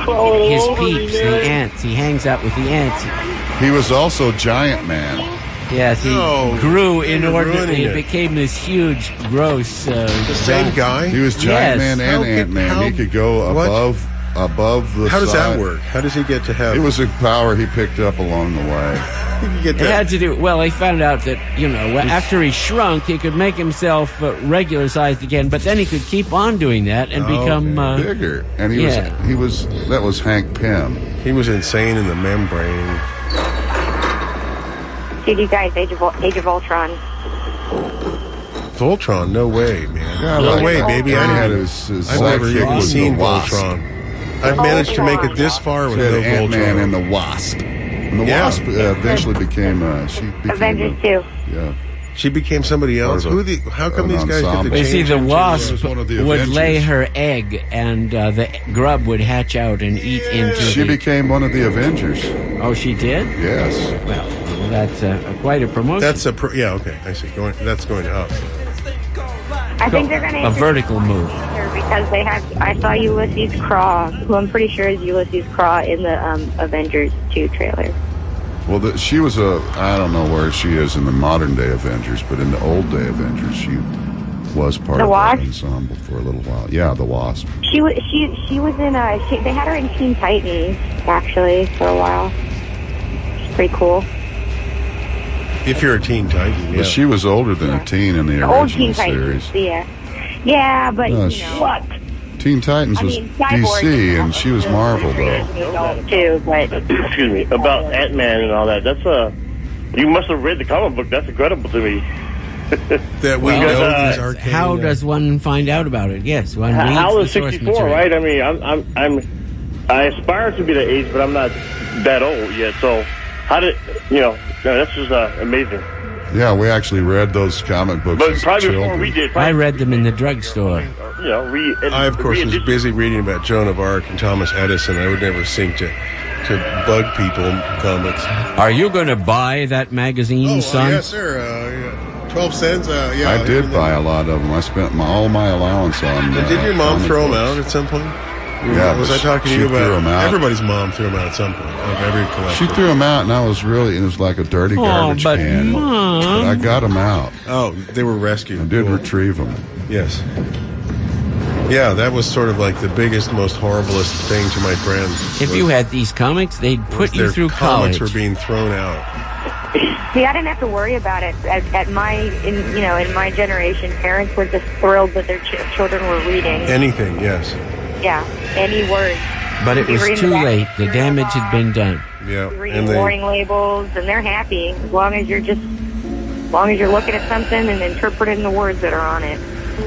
ants. He hangs out with the ants. He was also Giant Man. Yes, he grew inordinately. ruining It it. became this huge, gross. The same guy? He was Giant Yes. Man and Ant-Man. He could go above the How does that side. work? How does he get to heaven? It was a power he picked up along the way. It had to do. Well, he found out that after he shrunk, he could make himself regular sized again. But then he could keep on doing that and become bigger. And he was. That was Hank Pym. He was insane in the membrane. Did you guys Age of Ultron? Voltron? No way, man. Yeah, no like way, that. baby. He I had never, his I've never sidekick even was seen the Wasp. Voltron. I've managed to make it this far with no Ant-Man Voltron. and the Wasp. And the Wasp eventually became. She became Avengers 2. Yeah. She became somebody else. How come these guys get to You change? see, the wasp was one of the would Avengers. lay her egg, and the grub would hatch out and eat into She the... became one of the Avengers. Oh, she did? Yes. Well, that's quite a promotion. That's yeah, okay, I see. That's going up. I think they're going to a vertical move. because they have. I saw Ulysses Craw, who I'm pretty sure is Ulysses Craw in the Avengers 2 trailer. Well, she was I don't know where she is in the modern day Avengers, but in the old day Avengers, she was part of that ensemble for a little while. Yeah, the Wasp. She was in. They had her in Teen Titans actually for a while. She's pretty cool. If you're a Teen Titan, yeah. But she was older than a teen in the Old original Teen Titans, series. yeah, but No, you know what? Teen Titans was DC, and she was Marvel, though. Too, but excuse me, about Ant-Man and all that. That's you must have read the comic book. That's incredible to me. That we know these arcane. How does one find out about it? Yes, one reads Hal the is source 64, material. right? I mean, I aspire to be that age, but I'm not that old yet. So, how did that's just amazing. Yeah, we actually read those comic books But as probably children. before we did. I read them in the drugstore. I, of course, was busy reading about Joan of Arc and Thomas Edison. I would never think to bug people in comics. Are you going to buy that magazine, son? Yes, sir. 12 cents. I did buy a lot of them. I spent all my allowance on. Did your mom comic throw them books. out at some point? Yeah, was I talking to she you threw about? them out. Everybody's mom threw them out at some point of every collection. She threw them out, and I was it was like a dirty garbage but can. Mom. But I got them out. Oh, they were rescued. I did retrieve them. Yes. Yeah, that was sort of like the biggest, most horriblest thing to my friends. If you had these comics, they'd put you through comics college. were being thrown out. see, I didn't have to worry about it. In my generation, parents were just thrilled that their children were reading. Anything, yes. Yeah, any word. But it was too late. The damage had been done. Yeah, Reading warning labels, and they're happy as long as you're looking at something and interpreting the words that are on it.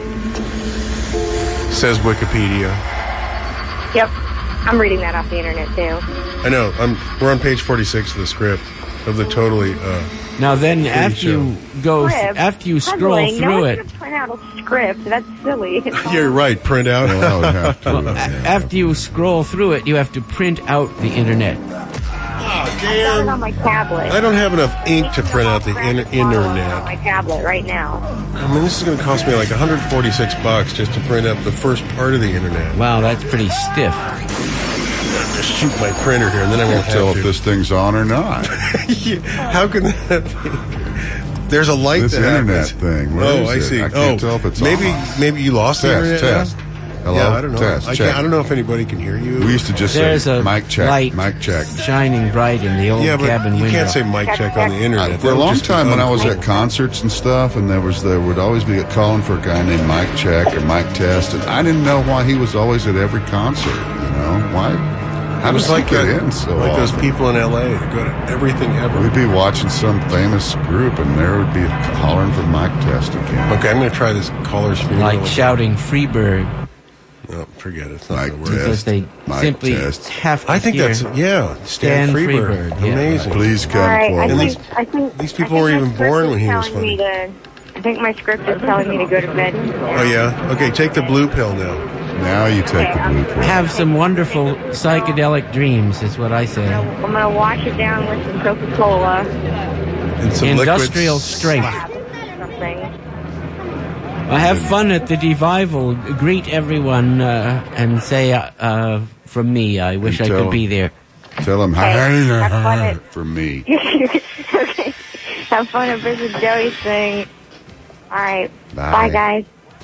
Says Wikipedia. Yep, I'm reading that off the internet too. I know. We're on page 46 of the script of the totally. Now then, after you scroll through it, print out a script. That's silly. You're right. Print out. Well, I would have to. after you scroll through it, you have to print out the internet. Oh, I got it damn. on my tablet. I don't have enough ink to print out the On internet. my tablet right now. I mean, this is going to cost me like $146 just to print out the first part of the internet. Wow, that's pretty stiff. Just shoot my printer here, and then I won't Tell have if to. this thing's on or not. How can that be? There's a light This that internet happens. thing. Where is I it? see. I can't tell if it's maybe you lost the internet. Test. now? Hello? Yeah, I don't know. Test. Check. I don't know if anybody can hear you. We used to just There's say a mic check, light mic check. shining bright in the old yeah, but cabin you window. can't say mic check on the internet. For a That'll long just be time when I was uncool. at concerts and stuff, and there would always be a calling for a guy named Mike Check or Mike Test, and I didn't know why he was always at every concert. Why? How It was does like he get in so like those often? people in L.A. that go to everything ever. We'd be watching some famous group, and there would be hollering for Mike Test again. Okay, I'm going to try this caller's funeral. Like shouting Freebird, No, forget it. It's not Mike going to work. because they Mike simply Test. have to I think hear that's Stan Stan Freebird. Freebird, yeah. Amazing. Please come All right, forward. I think these people weren't even born when he was telling me funny. I think my script is telling me to go to bed. Oh yeah. Okay, take the blue pill now. Now you take the blue pill. have some wonderful psychedelic dreams, is what I say. I'm going to wash it down with some Coca-Cola. And some Industrial liquid strength. Something. Have fun at the Devival. Greet everyone and say, from me, I wish I tell could be there. Tell him have fun hi at- for me. Okay. Have fun at Visit Joey's thing. All right. Bye. Bye guys.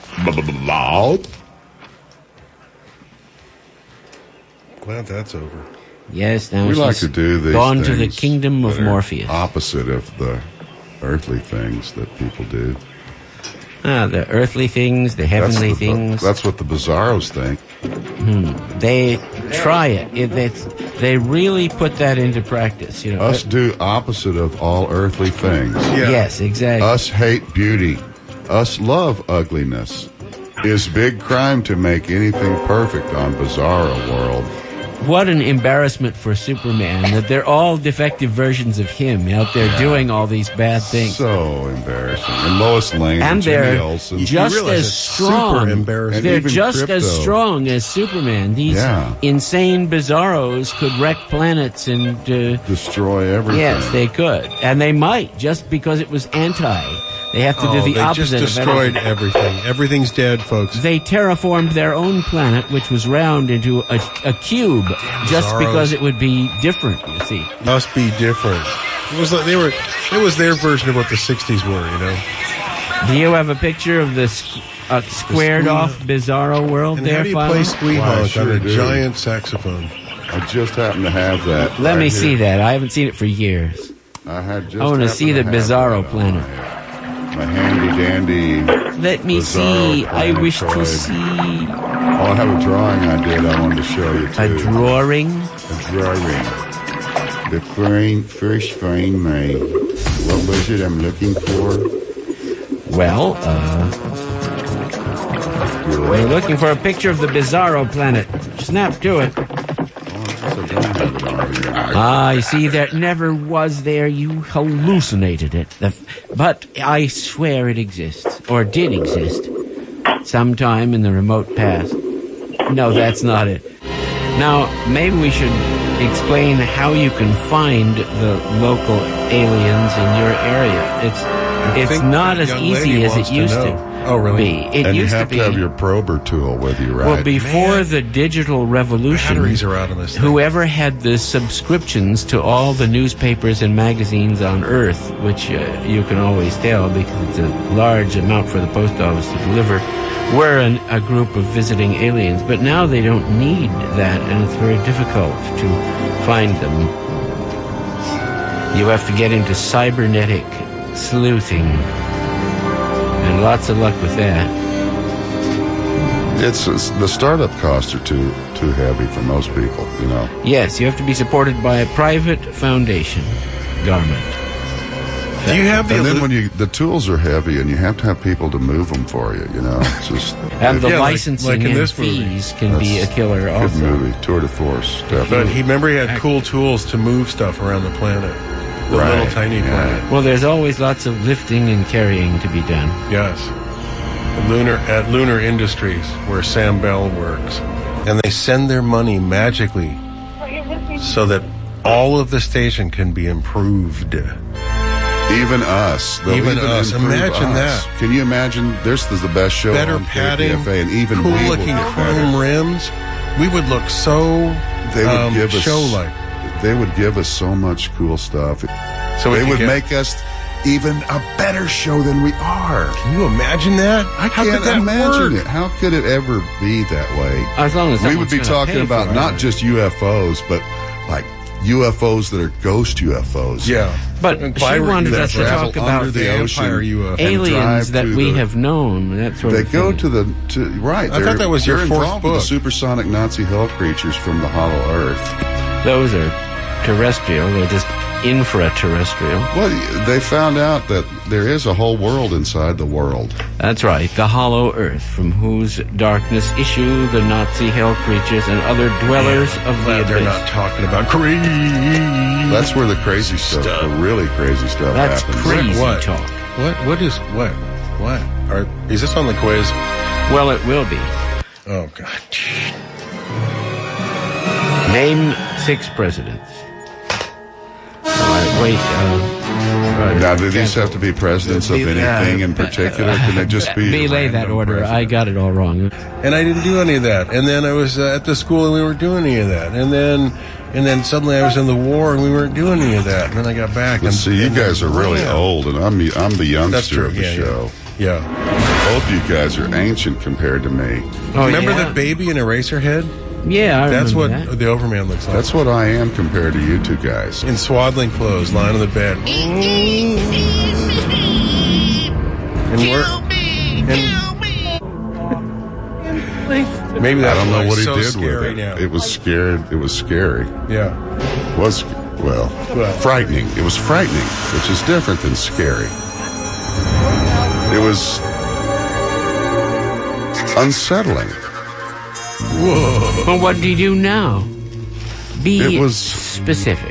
Glad that's over. Yes, now We she's like to do these gone to the things kingdom of that are Morpheus. Opposite of the earthly things that people do. The earthly things, the heavenly things. That's what the Bizarros think. They try it. They really put that into practice. Us do opposite of all earthly things. Yeah. Yes, exactly. Us hate beauty. Us love ugliness. Is big crime to make anything perfect on Bizarro World. What an embarrassment for Superman that they're all defective versions of him out there doing all these bad things. So embarrassing. And Lois Lane And and Jimmy they're Olsen. just realize as it's strong. super embarrassing. And They're even just as Crypto. strong as Superman. These Yeah. insane Bizarros could wreck planets and... Destroy everything. yes, they could. And they might, just because it was anti. They have to do the they opposite just of destroyed everything. everything. Everything's dead, folks. They terraformed their own planet, which was round, into a cube, just Bizarros. because it would be different, you see. Must be different. It was like it was their version of what the 60s were, Do you have a picture of this squared-off Bizarro world And there, how do you Philo? play Squeehawk Well, I on sure a do. giant saxophone? I just happen to have that. Let right me here. see that. I haven't seen it for years. I had just I want to happened see the have Bizarro that on planet. my- My handy-dandy. Let me see. I wish to see. Oh, I have a drawing I did I wanted to show you, too. A drawing? A drawing. The first frame, what was it I'm looking for? Well, we're looking for a picture of the Bizarro planet. Snap to it. You see, that never was there. You hallucinated it. But I swear it exists, or did exist, sometime in the remote past. No, that's not it. Now, maybe we should explain how you can find the local aliens in your area. It's not as easy as it used to. Oh, really? Be. It and used you have to have your prober tool with you, right? Well, before the digital revolution, batteries are out on this thing. Whoever had the subscriptions to all the newspapers and magazines on Earth, which you can always tell because it's a large amount for the post office to deliver, were a group of visiting aliens. But now they don't need that, and it's very difficult to find them. You have to get into cybernetic sleuthing. And lots of luck with that. It's the startup costs are too heavy for most people, you know. Yes, you have to be supported by a private foundation, government. Do you have the? And then when the tools are heavy, and you have to have people to move them for you, you know. It's just and the licensing like and fees can be a killer. Good also, movie, Tour de Force. Definitely. But he had cool tools to move stuff around the planet. The little tiny planet. Well, there's always lots of lifting and carrying to be done. Yes. At Lunar Industries, where Sam Bell works. And they send their money magically so that all of the station can be improved. Even us. Even us. Imagine that. Can you imagine? This is the best show better on padding, KPFA, and even cool-looking chrome rims. We would look so show-like. They would give us so much cool stuff. So they would make us even a better show than we are. Can you imagine that? I can't imagine it. How could it ever be that way? As long as we would be talking about not just UFOs, but like UFOs that are ghost UFOs. Yeah. But she wanted us to talk about the ocean aliens that we have known. That sort of thing. They go to right. I thought that was your fourth book. The supersonic Nazi hell creatures from the Hollow Earth. Those are terrestrial. They're just infraterrestrial. Well, they found out that there is a whole world inside the world. That's right, the Hollow Earth, from whose darkness issue the Nazi hell creatures and other dwellers of the abyss. They're not talking about crazy. That's where the crazy stuff, the really crazy stuff happens. That's crazy talk. What is what? Is this on the quiz? Well, it will be. Oh, God. Name 6 presidents. Now, do these have to be presidents of anything in particular? Can they just be belay that order? President? I got it all wrong. And I didn't do any of that. And then I was at the school and we weren't doing any of that. And then suddenly I was in the war and we weren't doing any of that. And then I got back. You guys are really old, and I'm the youngster of the show. Yeah. Both you guys are ancient compared to me. Oh, remember that baby in Eraserhead? Yeah, that's what the Overman looks like. That's what I am compared to you two guys. In swaddling clothes, lying on the bed. Maybe that's I don't know what he so did with it. Now. It was scared. It was scary. Yeah. It was frightening. It was frightening, which is different than scary. It was unsettling. Whoa. Well, what do you do now? It was specific.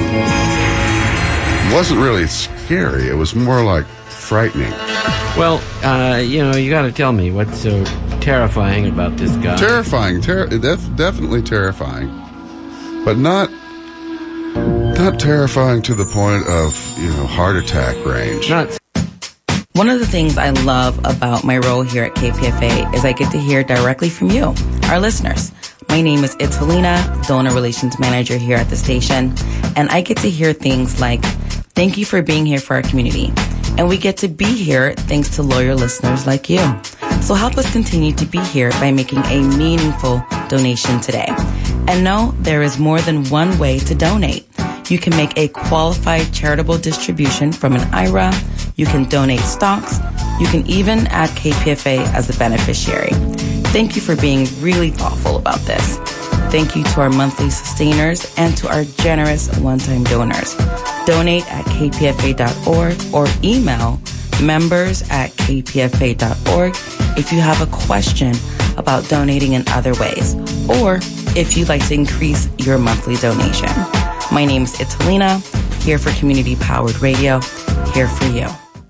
It wasn't really scary. It was more like frightening. Well, you got to tell me what's so terrifying about this guy. Terrifying. Definitely terrifying. But not terrifying to the point of, heart attack range. One of the things I love about my role here at KPFA is I get to hear directly from you, our listeners. My name is Italina, Donor Relations Manager here at the station, and I get to hear things like, thank you for being here for our community. And we get to be here thanks to loyal listeners like you. So help us continue to be here by making a meaningful donation today. And know there is more than one way to donate. You can make a qualified charitable distribution from an IRA, You can donate stocks. You can even add KPFA as a beneficiary. Thank you for being really thoughtful about this. Thank you to our monthly sustainers and to our generous one-time donors. Donate at kpfa.org or email members@kpfa.org if you have a question about donating in other ways, or if you'd like to increase your monthly donation. My name is Italina, here for Community Powered Radio, here for you.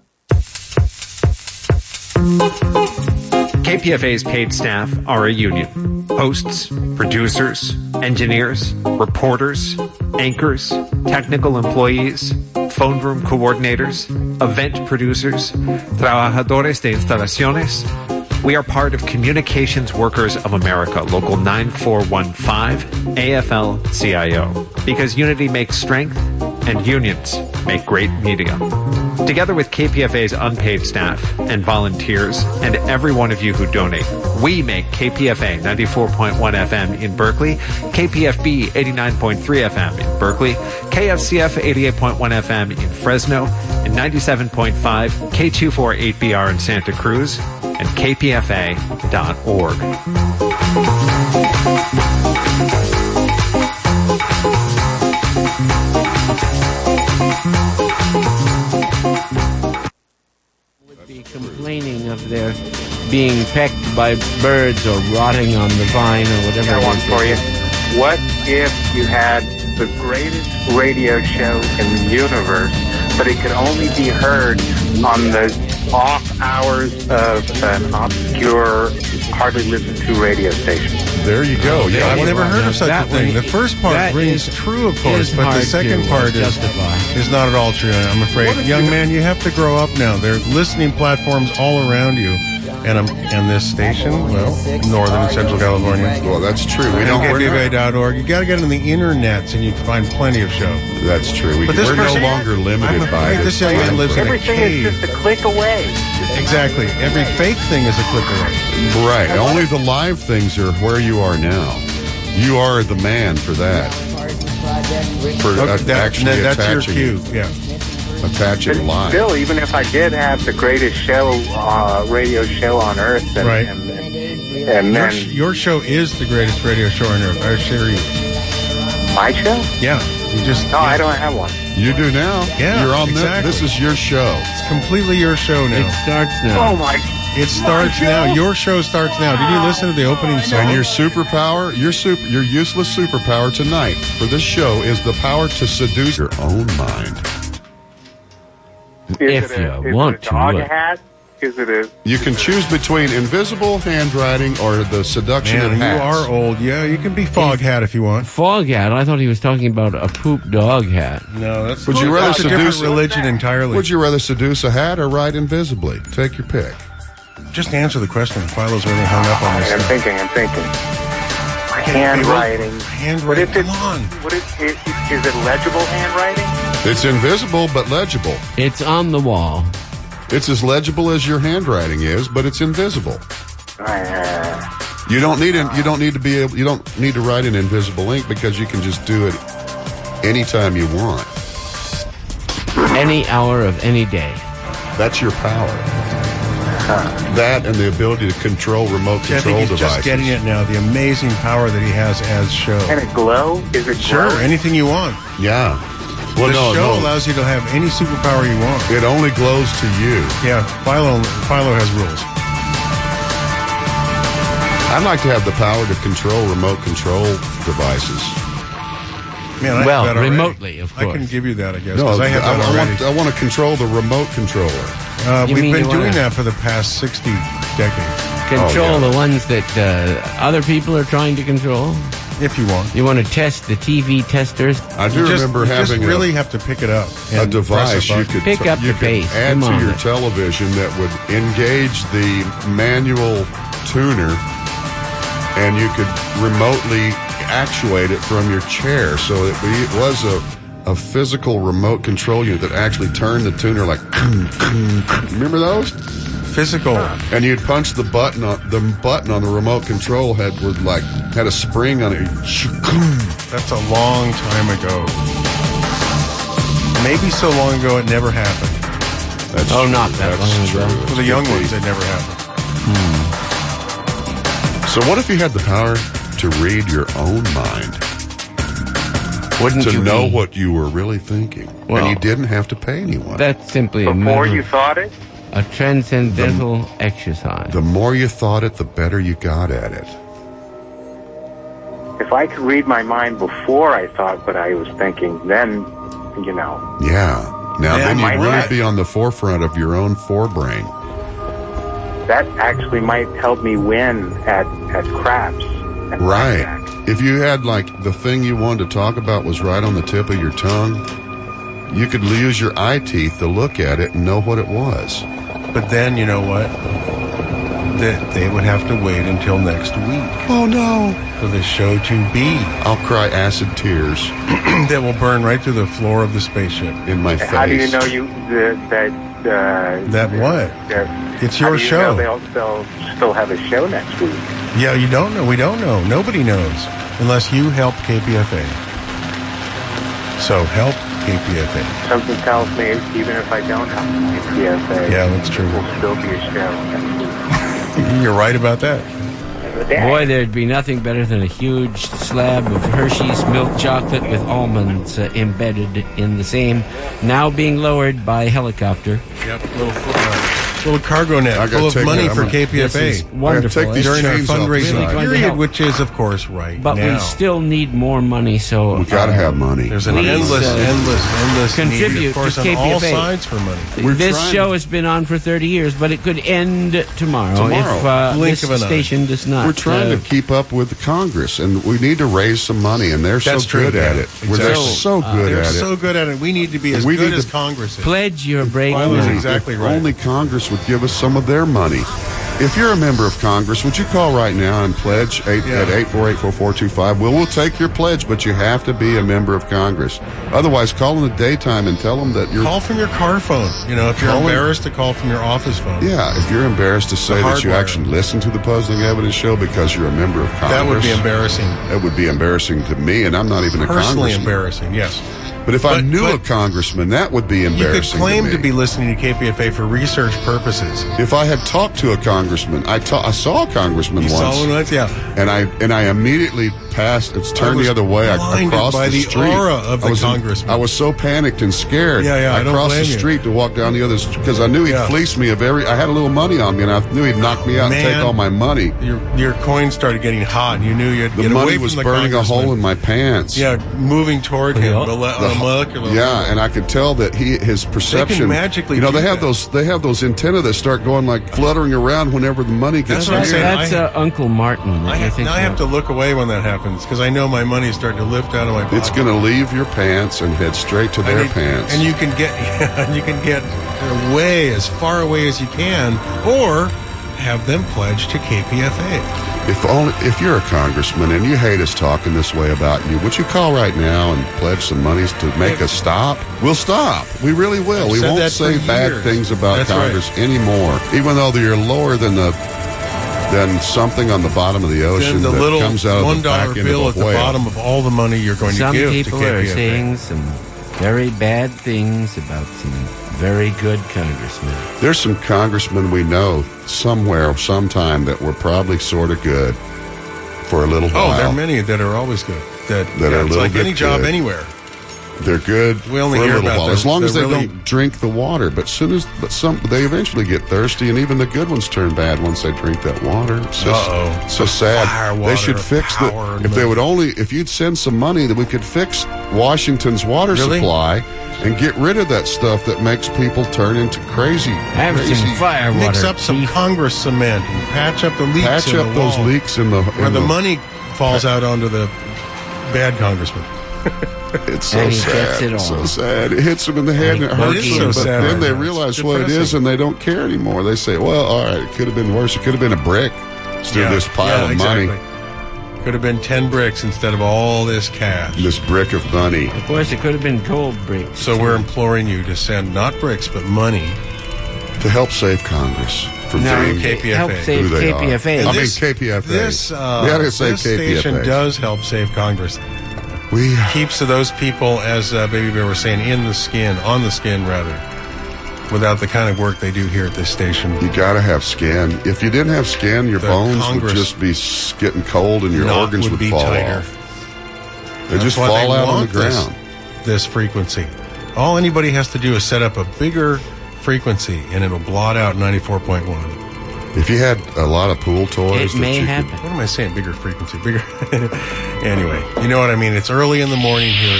KPFA's paid staff are a union. Hosts, producers, engineers, reporters, anchors, technical employees, phone room coordinators, event producers, trabajadores de instalaciones. We are part of Communications Workers of America, Local 9415, AFL-CIO, because unity makes strength and unions make great media. Together with KPFA's unpaid staff and volunteers and every one of you who donate, we make KPFA 94.1 FM in Berkeley, KPFB 89.3 FM in Berkeley, KFCF 88.1 FM in Fresno, and 97.5 K248BR in Santa Cruz, and kpfa.org. Would be complaining of their being pecked by birds or rotting on the vine or whatever. I got one for you. What if you had the greatest radio show in the universe, but it could only be heard on the off hours of an obscure, hardly listened to radio station? There you go. Yeah, I've never heard of such a thing. The first part rings true, of course, but the second part is not at all true, I'm afraid. Young man, you have to grow up now. There are listening platforms all around you. And this station, well, Northern and Central California. Well, that's true. We don't KPFA.org. You got to get on the internets, and you can find plenty of shows. That's true. We're no longer limited by this young man lives in a Everything cave. is just a click away. Exactly. Every fake thing is a click away. Right. Only the live things are where you are now. You are the man for that. That's your cue. Yeah. Attaching live. Still, even if I did have the greatest show, radio show on earth, and then your show is the greatest radio show on earth. I assure you. My show? Yeah. You just I don't have one. You do now. Yeah. You're on exactly. This is your show. It's completely your show now. It starts now. Oh my! It starts now. Your show starts now. Did you listen to the opening song? And your superpower, your useless superpower tonight for this show is the power to seduce your own mind. If you want to. Is it a? You can choose between invisible handwriting or the seduction of hats. You are old. Yeah, you can be fog hat if you want. Fog hat? I thought he was talking about a poop dog hat. No, that's. Would you rather seduce a different religion entirely? Would you rather seduce a hat or ride invisibly? Take your pick. Just answer the question. Philo's really hung up on this. I'm thinking. Handwriting. Handwriting. Come on. Is it legible handwriting? It's invisible but legible. It's on the wall. It's as legible as your handwriting is, but it's invisible. You don't need to write in invisible ink because you can just do it anytime you want. Any hour of any day. That's your power. That and the ability to control remote control devices. Just getting it now. The amazing power that he has as show. Can it glow? Is it sure? glow? Anything you want. Yeah. Well, the show allows you to have any superpower you want. It only glows to you. Yeah, Philo has rules. I'd like to have the power to control remote control devices. Man, remotely, of course. I can give you that, I guess. No, I have that already. I want to control the remote controller. We've been doing that for the past 60 decades. Control the ones that other people are trying to control? If you want. You want to test the TV testers? I do remember having really have to pick it up. A device you could pick up the pace. Add to your television that would engage the manual tuner, and you could remotely actuate it from your chair. So it was a physical remote control unit that actually turned the tuner like. Remember those? Physical. And you'd punch the button on the remote control had a spring on it. That's a long time ago. Maybe so long ago it never happened. That's not true. that That's long ago. true. For the young ones, it never happened. So what if you had the power to read your own mind? Wouldn't to you know be? what you were really thinking, Well, and you didn't have to pay anyone. That's simply a Before matter you of thought it? a transcendental exercise. The more you thought it, the better you got at it. If I could read my mind before I thought what I was thinking, then, you know. Yeah. Now then might you'd really not. be on the forefront of your own forebrain. That actually might help me win at craps. At Right. blackjack. If you had, like, the thing you wanted to talk about was right on the tip of your tongue, you could use your eye teeth to look at it and know what it was. But then, you know what? That they would have to wait until next week Oh, no. for the show to be. I'll cry acid tears That will burn right through the floor of the spaceship. in my face. How do you know That what? It's your how do you show. know they'll still have a show next week? Yeah, you don't know. We don't know. Nobody knows unless you help KPFA. So help KPFA. Something tells me even if I don't have PSA, Yeah, that's true. there will still be a show next week. You're right about that. Boy, there'd be nothing better than a huge slab of Hershey's milk chocolate with almonds embedded in the same, now being lowered by helicopter. Yep, little cargo net I gotta full of take money that. for I'm gonna- This is KPFA wonderful. take these during our chains off the fundraising side. Going to period, help. which is, of course, right But now. we still need more money, so We gotta have money. There's an Please, endless contribute need, of course, to on all KPFA. sides for money. We're this trying show to- has been on for 30 years, but it could end tomorrow, Tomorrow. if Blink this of an eye. station does not. We're trying to keep up with the Congress, and we need to raise some money, and they're That's so true, good at yeah. it. Where they're Exactly. so good They're at it. so good at it. We need to be as We good need as to Congress is. pledge your break. Well, now. exactly If right. only Congress would give us some of their money. If you're a member of Congress, would you call right now and pledge at 848-4425? We'll take your pledge, but you have to be a member of Congress. Otherwise, call in the daytime and tell them that you're... Call from your car phone. You know, if you're Call 'em. embarrassed to call from your office phone. Yeah, if you're embarrassed to say that you hardwire. actually listen to the Puzzling Evidence Show because you're a member of Congress... That would be embarrassing. That would be embarrassing to me, and I'm not even a Personally congressman. embarrassing, yes. But if I But- knew a but- congressman, that would be You could embarrassing claim to to me. be listening to KPFA for research purposes. If I had talked to a congressman, I saw a congressman You once. saw one once, yeah. And I immediately passed. It's turned was the other way. I blinded crossed by the the street. aura of the I was congressman. I was so panicked and scared. Yeah, I don't crossed the blame you. street to walk down the other because I knew he'd Yeah. fleece me of every. I had a little money on me, and I knew he'd knock me out and Man. take all my money. Your coins started getting hot. You knew you had to The get money away was from the burning a hole in congressman. my pants. Yeah, moving toward him on a molecular Yeah, level. and I could tell that his perception. magically you know, do they have that. those antennae that start going like fluttering around whenever the money gets That's what I'm near. saying. That's Uncle Martin. that I you have, think now I have of. to look away when that happens because I know my money's starting to lift out of my pocket. It's going to leave your pants and head straight to their pants. And you can get away as far away as you can, or have them pledge to KPFA. If you're a congressman and you hate us talking this way about you, would you call right now and pledge some monies to make us stop? We'll stop. We really will. I've We said won't that say for bad years. things about That's Congress anymore, even though you're lower than something on the bottom of the ocean Then the that little comes out of $1 the back end bill of at a the whale. bottom of all the money you're going Some to give to people are KPFA. saying some very bad things about some very good congressmen. There's some congressmen we know somewhere, sometime that were probably sort of good for a little while. Oh, there are many that are always good. That That are a it's little like bit any job good. anywhere. They're good We only for a hear little about while, the- as long as the they really- don't drink the water. But they eventually get thirsty, and even the good ones turn bad once they drink that water. It's just so sad. Fire They water, should fix power, if they would only, if you'd send some money, that we could fix Washington's water Really? supply and get rid of that stuff that makes people turn into crazy. Have some fire water. Mix up some Congress cement and patch up the leaks Patch in up the those wall leaks in the where the money falls out onto the bad congressman. It's so And he sad. gets it It's so all. sad. It hits them in the head and it hurts is them. so But sad then right they now. realize It's what it is depressing. and they don't care anymore. They say, well, all right, it could have been worse. It could have been a brick instead of this pile of money. Could have been 10 bricks instead of all this cash. This brick of money. Of course, it could have been gold bricks. So we're imploring you to send not bricks but money To help save Congress from No, being KPFA. help save who they KPFA. are. I mean, This- KPFA. This, we gotta save this station KPFA. does help save Congress. We Keeps those people, as Baby Bear was saying, on the skin rather. without the kind of work they do here at this station. You got to have skin. If you didn't have skin, your bones would just be getting cold and your organs would fall off. They just fall out on the ground. This frequency. All anybody has to do is set up a bigger frequency, and it'll blot out 94.1. If you had a lot of pool toys, it may happen. What am I saying? Bigger frequency, bigger. Anyway, you know what I mean. It's early in the morning here.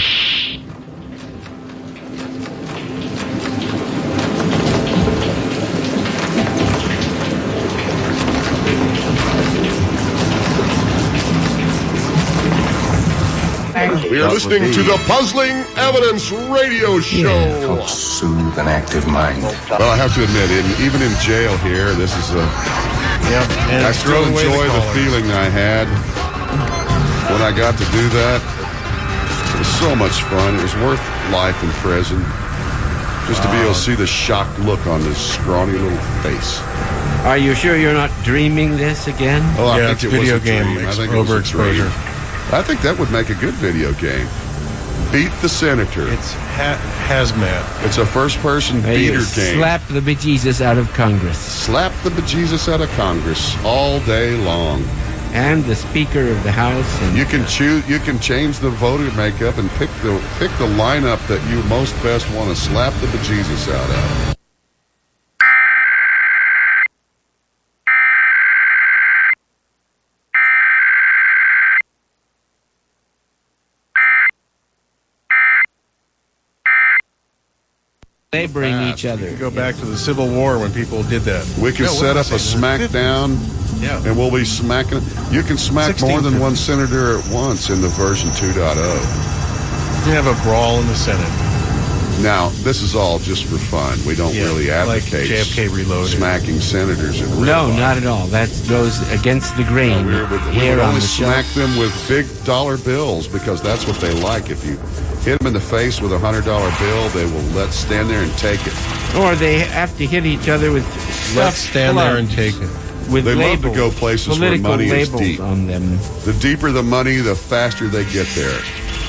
We are listening to the Puzzling Evidence Radio Show. Soothe an active mind. Well, I have to admit, even in jail here, this is a... I still enjoy the feeling I had when I got to do that. It was so much fun. It was worth life in prison. Just to be able to see the shocked look on this scrawny little face. Are you sure you're not dreaming this again? Oh, I think it's video game overexposure. I think that would make a good video game. Beat the Senator. It's hazmat. It's a first-person beater game. Slap the bejesus out of Congress. Slap the bejesus out of Congress all day long. And the Speaker of the House. And you can choose. You can change the voter makeup and pick the lineup that you most best want to slap the bejesus out of. They bring each other. Go back to the Civil War when people did that. We can set up a smackdown, and we'll be smacking. You can smack more than one senator at once in the version 2.0. You have a brawl in the Senate. Now, this is all just for fun. We don't really advocate like JFK Reloaded. Smacking senators in real life. Not at all. That goes against the grain. We would only smack them with big dollar bills because that's what they like. If you hit them in the face with a $100 bill, they will stand there and take it. Or they have to hit each other with let's stand there and take it. With they labels, love to go places where money is deep. On them. The deeper the money, the faster they get there.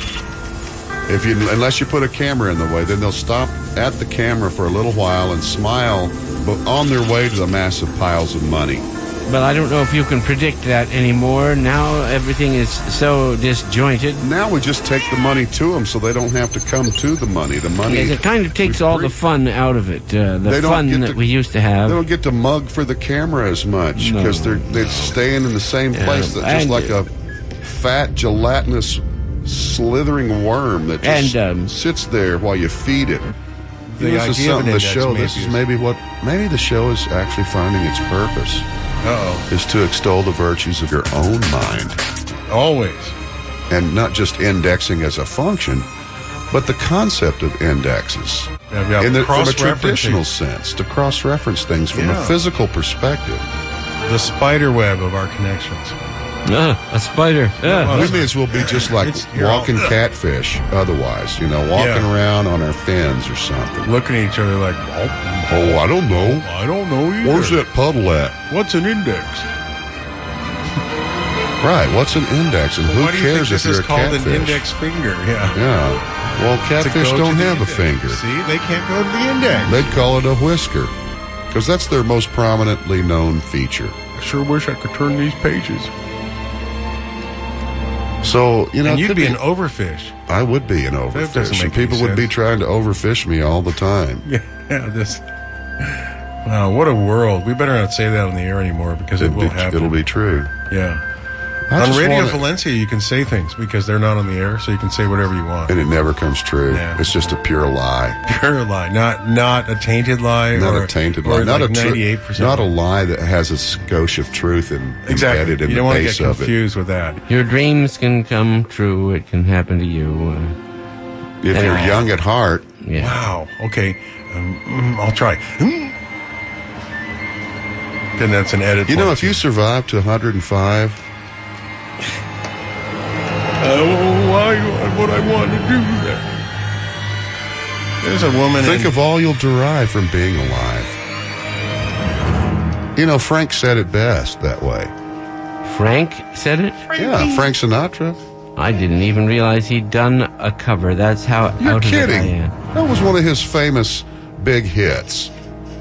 Unless you put a camera in the way, then they'll stop at the camera for a little while and smile, but on their way to the massive piles of money. But I don't know if you can predict that anymore. Now everything is so disjointed. Now we just take the money to them so they don't have to come to the money. The money. It kind of takes all the fun out of it. The fun that we used to have. They don't get to mug for the camera as much because they're staying in the same place, just like a fat, gelatinous, slithering worm that just sits there while you feed it. The idea of the show. This is maybe the show is actually finding its purpose. Is to extol the virtues of your own mind. Always. And not just indexing as a function, but the concept of indexes. From a traditional sense, to cross-reference things from a physical perspective. The spider web of our connections. A spider. We may as well be just like walking catfish otherwise, walking around on our fins or something. Looking at each other like, I don't know. I don't know either. Where's that puddle at? What's an index? Right, what's an index? And who cares if you're a catfish? This is called an index finger, Yeah. Well, catfish don't have a finger. See, they can't go to the index. They'd call it a whisker, because that's their most prominently known feature. I sure wish I could turn these pages. So, and you'd be an overfish. I would be an overfish. And people would be trying to overfish me all the time. Wow, what a world. We better not say that on the air anymore because it will happen. It'll be true. Yeah. On Radio Valencia, you can say things because they're not on the air, so you can say whatever you want. And it never comes true. Yeah. It's just a pure lie. Pure lie. Not a tainted lie. Not a tainted lie. Not like 98%. Not a lie that has a skosh of truth embedded in the base of it. You don't want to get confused with that. Your dreams can come true. It can happen to you. If you're young at heart. Yeah. Wow. Okay. I'll try. Then that's an edit. If you survive to 105... why would I want to do that? There's a woman. Think of all you'll derive from being alive. Frank said it best that way. Frank said it? Yeah, Frank Sinatra. I didn't even realize he'd done a cover. That's how You're out kidding. of it I am. That was one of his famous big hits.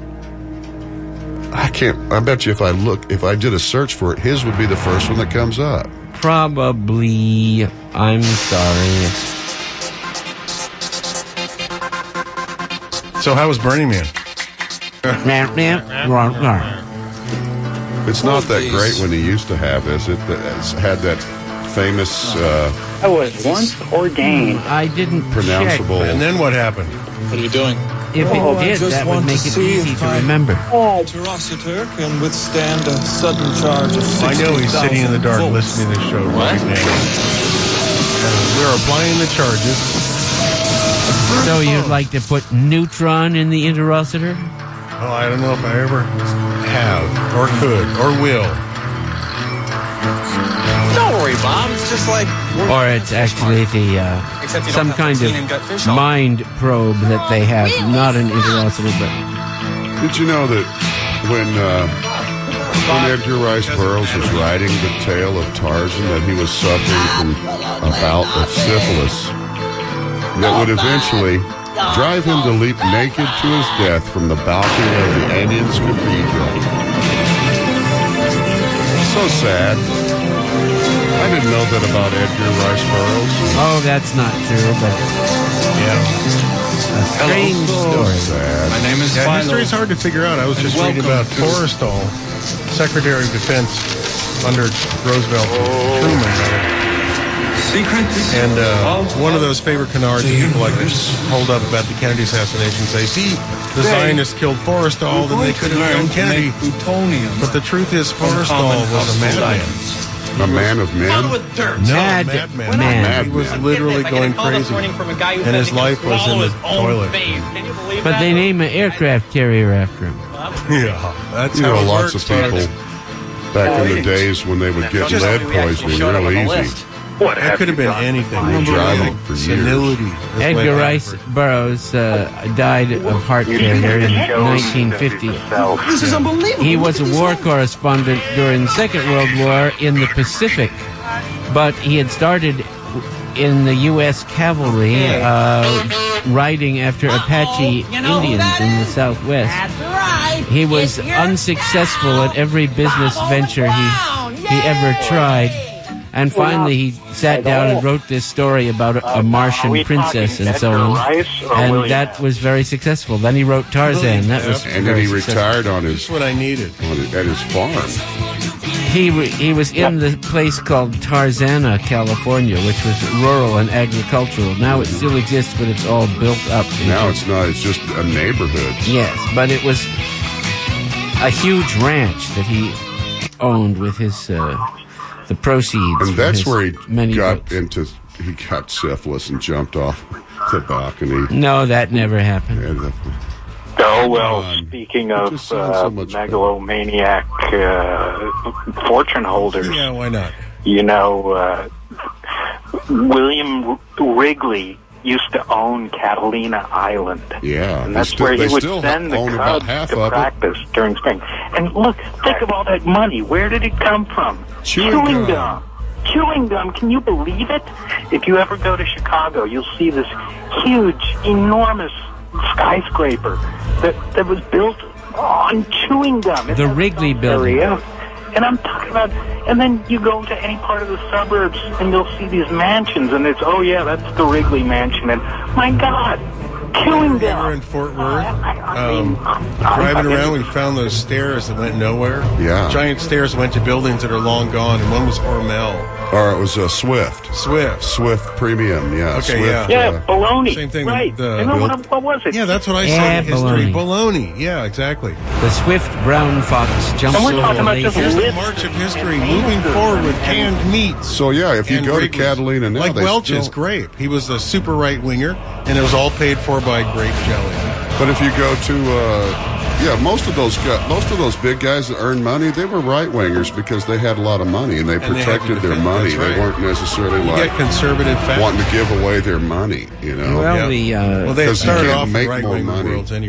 I bet you if I did a search for it, his would be the first one that comes up. Probably. I'm sorry. So how was Burning Man? It's not that great when he used to have, is it? It's had that famous... I was once ordained. I didn't pronounceable. And then what happened? What are you doing? If it did, that would make it easy to remember. Terositor can withstand a sudden charge of 60,000 I know he's sitting in the dark listening to the show right now. We're applying the charges. So you'd like to put neutron in the interocitor? Oh, I don't know if I ever have, or could, or will. Don't worry, Bob. It's just like... Or it's actually some kind of mind probe that they have, not an interocitor, but... Did you know that when Edgar Rice Burroughs was writing the tale of Tarzan, that he was suffering from a bout of syphilis that would eventually drive him to leap naked to his death from the balcony of the Anians Cathedral. So sad. I didn't know that about Edgar Rice Burroughs. Oh, that's not true, but... Yeah. A strange story. Sad. My name is Yeah, history's hard to figure out. I was just reading about Forrestal, Secretary of Defense under Roosevelt, Truman, and one of those favorite canards that people like to hold up about the Kennedy assassination say, see, the Zionists killed Forrestal, then they could have killed Kennedy. But the truth is, Forrestal was a madman. A man of men? No, madman. He was literally going crazy, and his life was in the toilet. But they name an aircraft carrier after him. Yeah, that's how it lots works, of people back in the days when they would get lead poisoning real easy. That could have been anything. Driving for years. Senility. Edgar Rice Burroughs died of heart failure in 1950. This is unbelievable. He was a war correspondent during the Second World War in the Pacific, but he had started in the U.S. Cavalry riding after Apache Indians in the Southwest. He was unsuccessful at every business venture he ever tried. And finally, he sat down and wrote this story about a Martian princess and so on. And that was very successful. Then he wrote Tarzan. That was and then he retired on his... That's what I needed. At his farm. He was in the place called Tarzana, California, which was rural and agricultural. Now it still exists, but it's all built up. Now it's not. It's just a neighborhood. Yes, but it was a huge ranch that he owned with his... the proceeds. And that's where he got boats. He got syphilis and jumped off the balcony. No, that never happened. Oh, well, speaking of megalomaniac fortune holders. Yeah, why not? You know, William Wrigley used to own Catalina Island. Yeah. And that's where he would send the Cubs to practice during spring. And look, think of all that money. Where did it come from? Chewing gum. Chewing gum. Can you believe it? If you ever go to Chicago, you'll see this huge, enormous skyscraper that was built on chewing gum. The Wrigley Building. And I'm talking about, and then you go to any part of the suburbs and you'll see these mansions, and it's, oh yeah, that's the Wrigley Mansion, and my God, chewing gum. We were in Fort Worth, driving around, we found those stairs that went nowhere. Yeah. Giant stairs went to buildings that are long gone, and one was Hormel. Or it was Swift. Swift Premium, yeah. Okay, Swift, yeah, baloney. Same thing. Right. What was it? Yeah, that's what I said in history. Baloney. Yeah, exactly. The Swift Brown Fox jumps over the Here's the march of history, moving forward with canned meats. So, yeah, if you go to Catalina now... Like Welch's grape. He was a super right-winger, and it was all paid for by grape jelly. But if you go to... most of those big guys that earned money, they were right-wingers because they had a lot of money, and they protected their money. Right. They weren't necessarily get conservative wanting to give away their money, you know? Well, well, they started off in right-wing worlds anyway.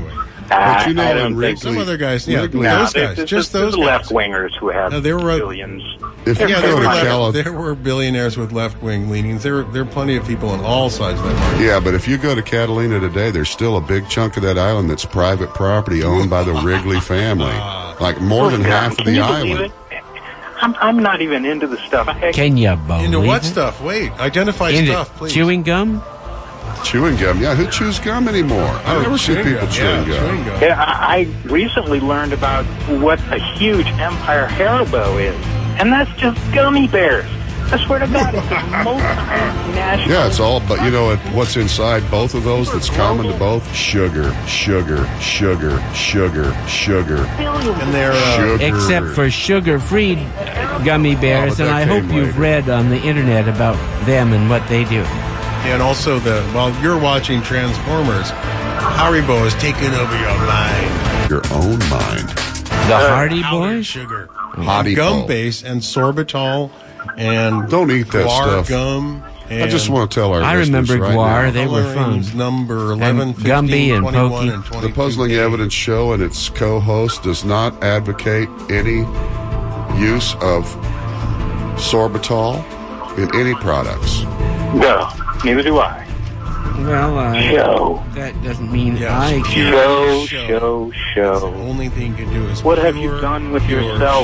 But you know, I don't think some other guys, those guys, just those guys. left-wingers who have billions. There were billionaires with left-wing leanings. There are plenty of people on all sides of that market. Yeah, but if you go to Catalina today, there's still a big chunk of that island that's private property owned by the Wrigley family. Like more than half of the island. I'm not even into the stuff. Can you believe Into what it? stuff? Wait, identify stuff, please. Chewing gum? Chewing gum, yeah. Who chews gum anymore? I never see people chewing gum. Yeah, I recently learned about what a huge Empire Haribo is, and that's just gummy bears. I swear to God, it's a multinational. Yeah, it's all, but you know what's inside both of those that's common to both? Sugar, sugar, sugar, sugar, sugar. And they're except for sugar-free gummy bears, and I hope you've read on the internet about them and what they do. And also, while you're watching Transformers, Haribo is taking over your mind. Your own mind. The Hardy Boys? Sugar. Haribo. Gum base and sorbitol and don't eat that guar stuff. Gum. I just want to tell our I remember listeners guar. right They now, were fun. Number 11, 15, Gumby and 21, Pokey. and 22. The Puzzling Evidence Show and its co-host does not advocate any use of sorbitol in any products. No, neither do I. Well, show. That doesn't mean I Show. The only thing you can do is what have you done with yourself?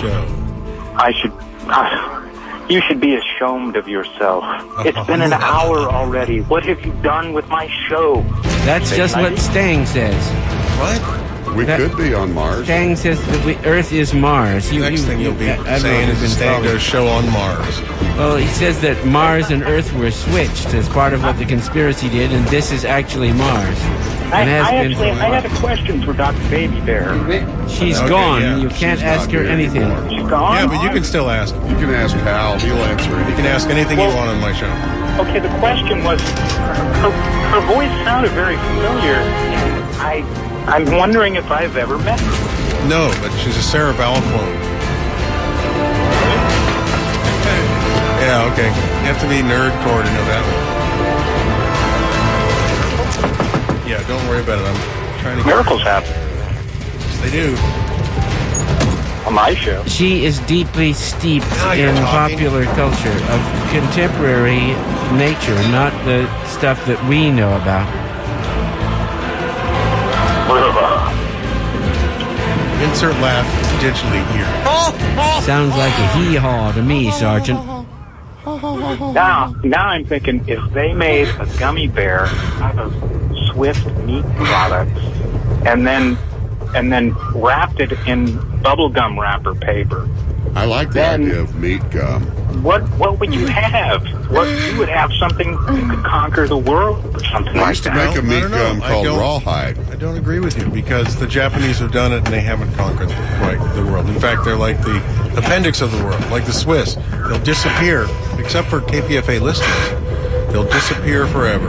You should be ashamed of yourself. It's been an hour already. What have you done with my show? That's just what Stang says. What? We could be on Mars. Stang says that Earth is Mars. The next thing you'll be saying is Stang does show on Mars. Well, he says that Mars and Earth were switched as part of what the conspiracy did, and this is actually Mars. I had a question for Dr. Baby Bear. She's gone. Yeah. You can't ask her anything. She's gone? Yeah, but you can still ask. You can ask Hal. He'll answer anything. You can ask anything you want on my show. Okay, the question was, her voice sounded very familiar, and I'm wondering if I've ever met her. No, but she's a Sarah Bowell clone. Yeah, okay. You have to be nerdcore to know that one. Yeah, don't worry about it. I'm trying to... Miracles happen. Yes, they do. On my show. She is deeply steeped in popular culture of contemporary nature, not the stuff that we know about. Insert laugh digitally here. Sounds like a hee-haw to me, Sergeant. Now I'm thinking if they made a gummy bear out of Swift meat products and then wrapped it in bubblegum wrapper paper. I like the idea of meat gum. What would you have? You would have something that could conquer the world or something like that. I used to make a meat gum called rawhide. I don't agree with you because the Japanese have done it and they haven't conquered quite the world. In fact, they're like the appendix of the world, like the Swiss. They'll disappear, except for KPFA listeners. They'll disappear forever.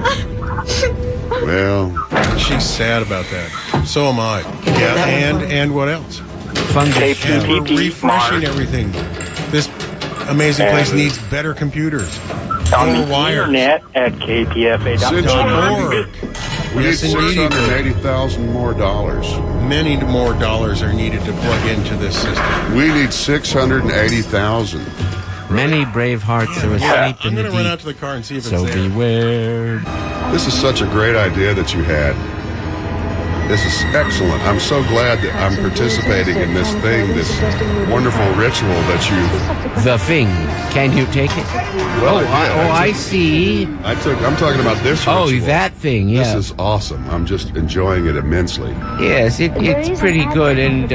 Well, she's sad about that. So am I. Yeah, and what else? Fungus. And we're refreshing everything. This amazing place needs better computers. On the wires. internet at KPFA.org. We need $680,000 more dollars. Many more dollars are needed to plug into this system. We need $680,000. Many brave hearts are asleep in the deep. I'm going to run out to the car and see if it's So there. beware. This is such a great idea that you had. This is excellent. I'm so glad that I'm participating in this thing, this wonderful ritual that you... The thing. Can you take it? Well, I see. I'm talking about this ritual. Oh, that thing, yeah. This is awesome. I'm just enjoying it immensely. Yes, it's pretty good, and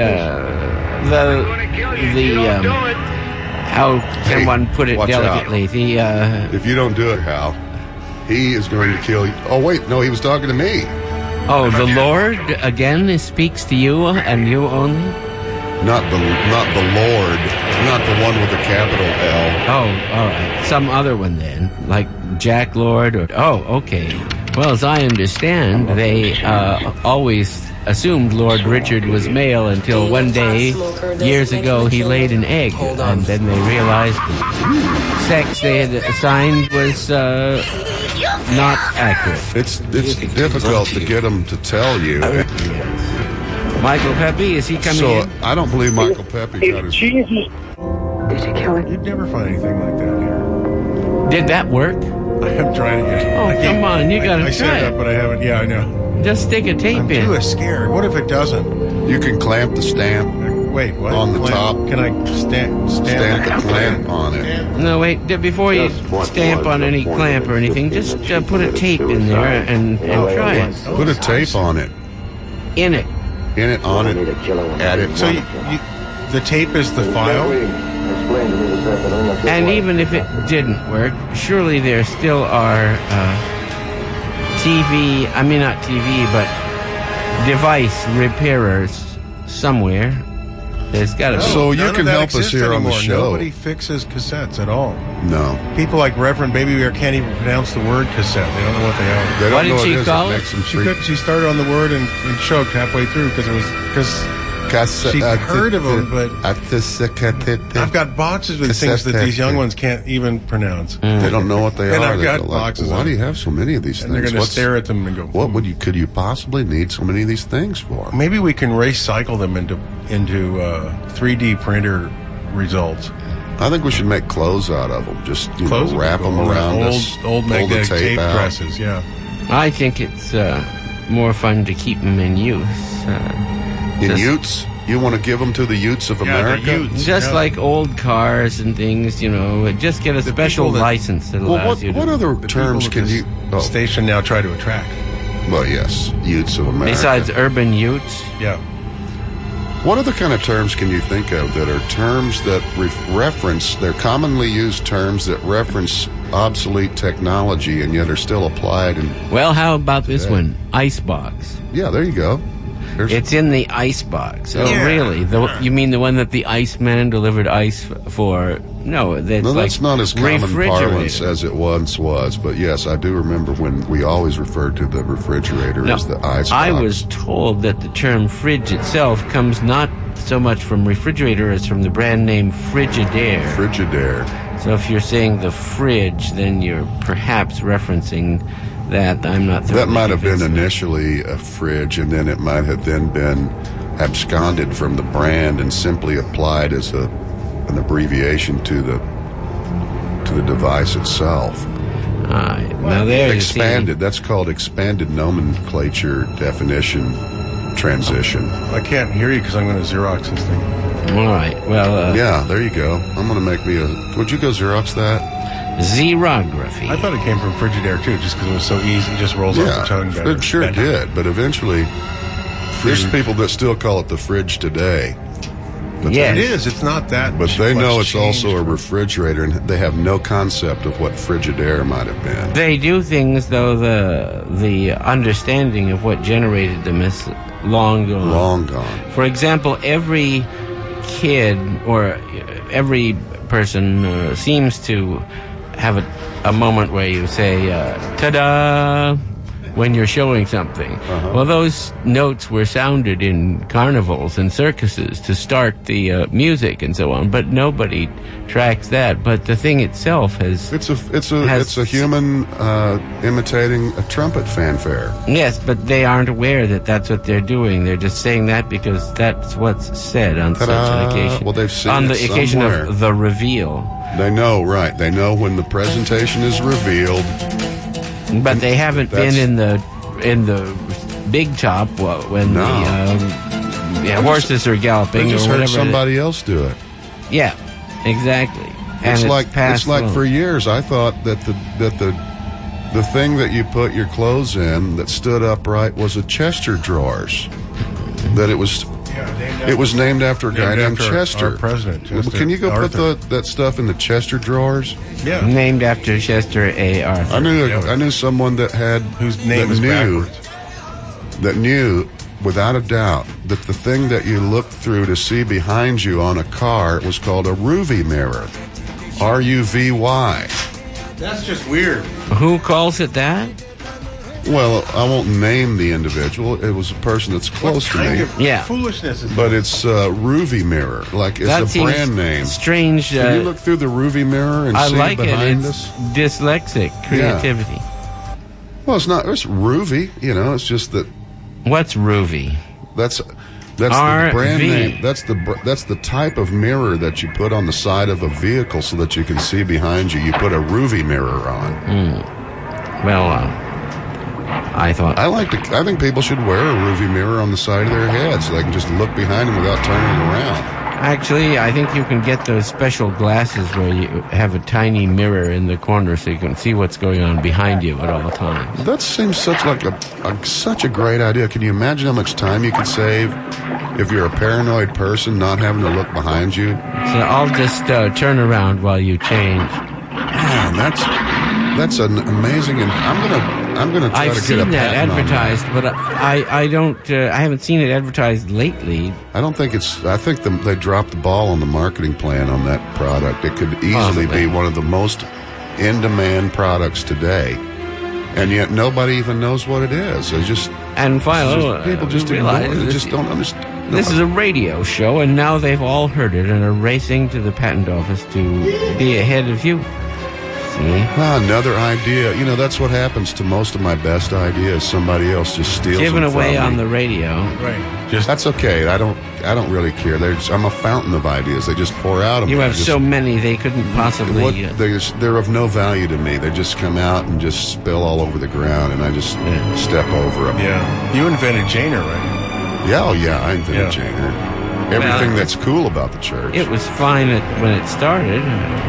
how can one put it delicately? If you don't do it, Hal, he is going to kill you. Oh, wait, no, he was talking to me. Oh, the Lord again speaks to you and you only? Not the Lord, not the one with the capital L. Oh, all right. Some other one then, like Jack Lord or... Oh, okay. Well, as I understand, they always assumed Lord Richard was male until one day, years ago, he laid an egg. And then they realized the sex they had assigned was not accurate. It's difficult to get them to tell you. Michael Pepe, is he coming in? I don't believe Michael Pepe got his... Jesus. Did you kill it? You'd never find anything like that here. Did that work? I haven't tried it yet. Oh, come on, you gotta I try said it. that, but I haven't. Yeah, I know. Just stick a tape I'm in. too scared. What if it doesn't? You can clamp the stamp. Wait, what? On the top. Can I stamp the clamp on it. No, wait. Before you stamp on any clamp or anything, just put a tape in there and try it. Put a tape on it. In it. In it, on it, at it. So the tape is the file? And even if it didn't work, surely there still are not TV, but device repairers somewhere. There's got to be. So you can help us here on the show. Nobody fixes cassettes at all. No. People like Reverend Baby Bear can't even pronounce the word cassette. They don't know what they are. They What don't did know she it is. call It it? makes them She started on the word and choked halfway through because she heard of them, but I've got boxes with things that these young ones can't even pronounce. They don't know what they And are. I've They got go like, boxes why of do you them. have so many of these And things? they're going to stare at them and go, What could you possibly need so many of these things for? Maybe we can recycle them into 3D printer results. I think we should make clothes out of them. Just wrap them around us. Old pull the magnetic tape out. presses, yeah. I think it's more fun to keep them in use. Utes? You want to give them to the Utes of America? Just like old cars and things, just get a special license that allows you to... What other terms can you... Station now try to attract. Well, yes, Utes of America. Besides urban Utes? Yeah. What other kind of terms can you think of that are terms that reference, they're commonly used terms that reference obsolete technology and yet are still applied? Well, how about this one? Icebox. Yeah, there you go. It's in the icebox. Oh, Yeah. really? You mean the one that the Iceman delivered ice for? No, that's not as common refrigerator. parlance as it once was. But yes, I do remember when we always referred to the refrigerator as the icebox. I was told that the term fridge itself comes not so much from refrigerator as from the brand name Frigidaire. Frigidaire. So if you're saying the fridge, then you're perhaps referencing that. I'm not. That might have been initially a fridge, and then it might have then been absconded from the brand and simply applied as an abbreviation to the device itself. Now there expanded. That's called expanded nomenclature definition transition. I can't hear you because I'm going to Xerox this thing. All right. Well. Yeah. There you go. I'm going to make me a. Would you go Xerox that? Xerography. I thought it came from Frigidaire too, just because it was so easy. It just rolls off the tongue better. It sure did, but eventually, there's people that still call it the fridge today. But it is. It's not that. But they know it's also a refrigerator, and they have no concept of what Frigidaire might have been. They do things, though the understanding of what generated them is long gone. Long gone. For example, every kid or every person seems to have a moment where you say, ta-da, when you're showing something. Well, those notes were sounded in carnivals and circuses to start the music and so on, but nobody tracks that. But the thing itself has... It's a human imitating a trumpet fanfare. Yes, but they aren't aware that that's what they're doing. They're just saying that because that's what's said on such an occasion. Well, they've seen on the it occasion somewhere. of the reveal. They know, right. They know when the presentation is revealed. But they haven't been in the big top when the horses are galloping They just or heard whatever. somebody else do it. Yeah, exactly. And It's like along. for years I thought that the thing that you put your clothes in that stood upright was a Chester drawers. That it was named after a guy named Chester. Our president. Chester Can you go Arthur. put that stuff in the Chester drawers? Yeah. Named after Chester A. Arthur. I knew someone that had whose name is backwards. That knew without a doubt that the thing that you looked through to see behind you on a car was called a Ruvy mirror. R-U-V-Y. That's just weird. Who calls it that? Well, I won't name the individual. It was a person that's close to me. Yeah. Foolishness is But it's Ruvy mirror, like it's That a seems brand name. strange. Can you look through the Ruvy mirror and I see like behind it. us? It's dyslexic creativity. Well, it's not. It's Ruvy. It's just that. What's Ruvy? That's That's RV. the brand name. That's the type of mirror that you put on the side of a vehicle so that you can see behind you. You put a Rouvy mirror on. Well, I think people should wear a Rouvy mirror on the side of their head so they can just look behind them without turning around. Actually, I think you can get those special glasses where you have a tiny mirror in the corner so you can see what's going on behind you at all times. That seems such a great idea. Can you imagine how much time you could save if you're a paranoid person not having to look behind you? So I'll just turn around while you change. Man, that's an amazing. And I'm gonna try to get a patent on that. I've seen that advertised, but I haven't seen it advertised lately. I don't think it's. I think they dropped the ball on the marketing plan on that product. It could easily be one of the most in-demand products today, and yet nobody even knows what it is. People just realize ignore it. They just don't understand. This is a radio show, and now they've all heard it and are racing to the patent office to be ahead of you. Another idea. You know, that's what happens to most of my best ideas. Somebody else just steals Given them away from on me. the radio. Right. That's okay. I don't really care. I'm a fountain of ideas. They just pour out of me. You have so many they couldn't possibly. They're of no value to me. They just come out and just spill all over the ground, and I just step over them. Yeah. You invented Janer, right? Yeah. I invented Janer. Everything that's cool about the church. It was fine when it started.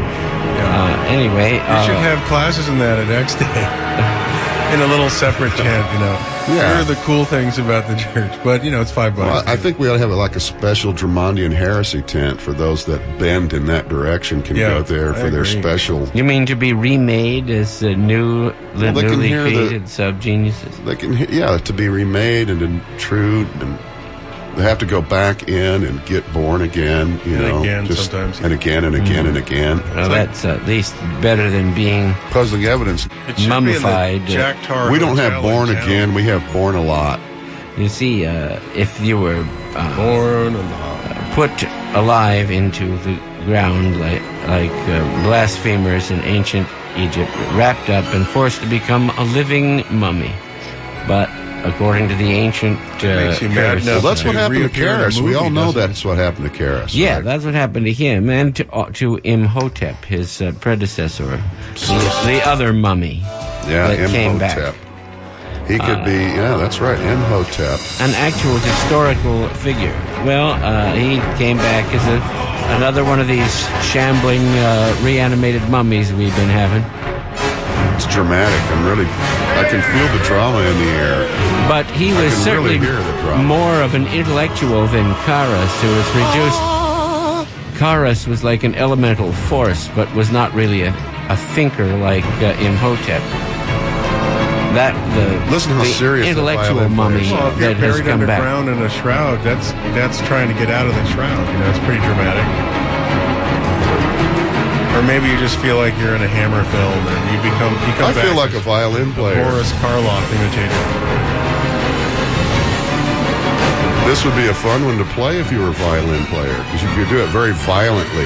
Anyway, you should have classes in that at X Day in a little separate tent. Here are the cool things about the church, but it's $5. Well, I think we ought to have a special Drumondian heresy tent for those that bend in that direction can go there for their special. You mean to be remade as newly created sub-geniuses? They can, to be remade and intrude, and they have to go back in and get born again, sometimes. And again and again and again. Well, that's at least better than being puzzling evidence. Mummified. We don't have born again. We have born a lot. You see, if you were born alive, put alive into the ground like blasphemers in ancient Egypt, wrapped up and forced to become a living mummy, but according to the ancient Well, that's what happened to Karis. We all know that's what happened to Karis. Yeah, that's what happened to him and to Imhotep, his predecessor, the other mummy that Imhotep. came back. He could be, that's right, Imhotep. An actual historical figure. Well, he came back as another one of these shambling, reanimated mummies we've been having. It's dramatic. I can feel the drama in the air. But he was certainly more of an intellectual than Karas, who was reduced. Karas was like an elemental force, but was not really a thinker like Imhotep. Listen how serious intellectual mummy that has come back. Underground in a shroud, that's trying to get out of the shroud. It's pretty dramatic. Or maybe you just feel like you're in a Hammer film and you come I back feel like a violin player. Boris Karloff imitator. This would be a fun one to play if you were a violin player, because you could do it very violently.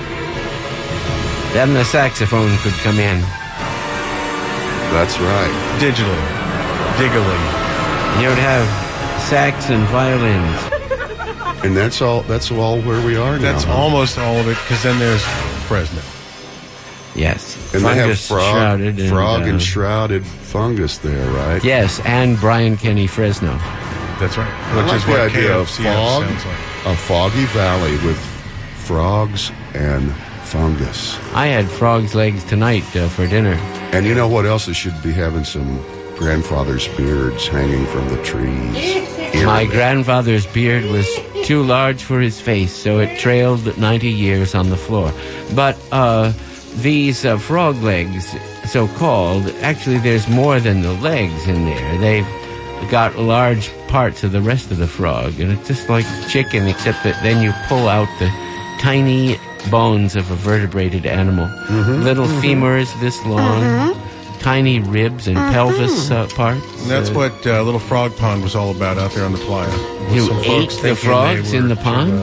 Then the saxophone could come in. That's right. Digitally. You'd have sax and violins. And that's all where we are now. That's almost all of it, because then there's Fresno. Yes. And they have frog and shrouded fungus there, right? Yes, and Brian Kenny Fresno. That's right. I like the idea of fog, a foggy valley with frogs and fungus. I had frog's legs tonight for dinner. And you know what else? It should be having some grandfather's beards hanging from the trees. My grandfather's beard was too large for his face, so it trailed 90 years on the floor. But these frog legs, so-called, actually there's more than the legs in there. They've got large parts of the rest of the frog, and it's just like chicken, except that then you pull out the tiny bones of a vertebrated animal. Little femurs this long, tiny ribs and pelvis parts. And that's what Little Frog Pond was all about out there on the playa. You ate the frogs in the pond?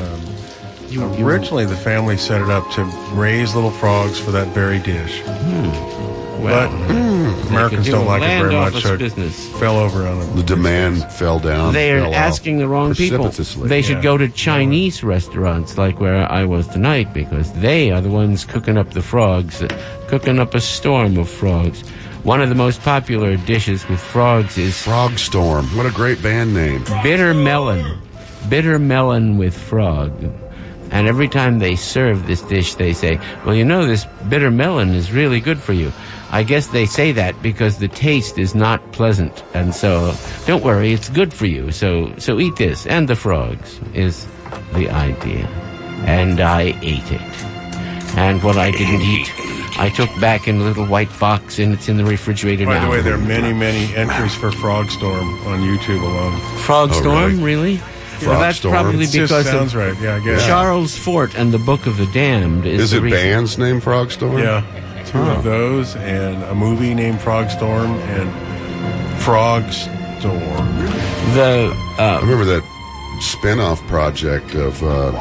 Originally, the family set it up to raise little frogs for that very dish. Well, Americans don't like it very much, so it business. fell over on them. The demand fell down. They're asking the wrong people. They should go to Chinese restaurants like where I was tonight, because they are the ones cooking up the frogs, cooking up a storm of frogs. One of the most popular dishes with frogs is Frog Storm. What a great band name. Bitter melon. Bitter melon with frog. And every time they serve this dish, they say, well, you know, this bitter melon is really good for you. I guess they say that because the taste is not pleasant. And so, don't worry, it's good for you. So eat this. And the frogs is the idea. And I ate it. And what I didn't eat, I took back in a little white box, and it's in the refrigerator now. By the way, there are many, many entries for Frog Storm on YouTube alone. Frog Storm, really? Well, that's probably because sounds right. Yeah, I guess. Charles Fort and the Book of the Damned. Is it band's name Frog Storm? Yeah. Two of those, and a movie named Frog Storm, and Frog Storm. I remember that spin-off project of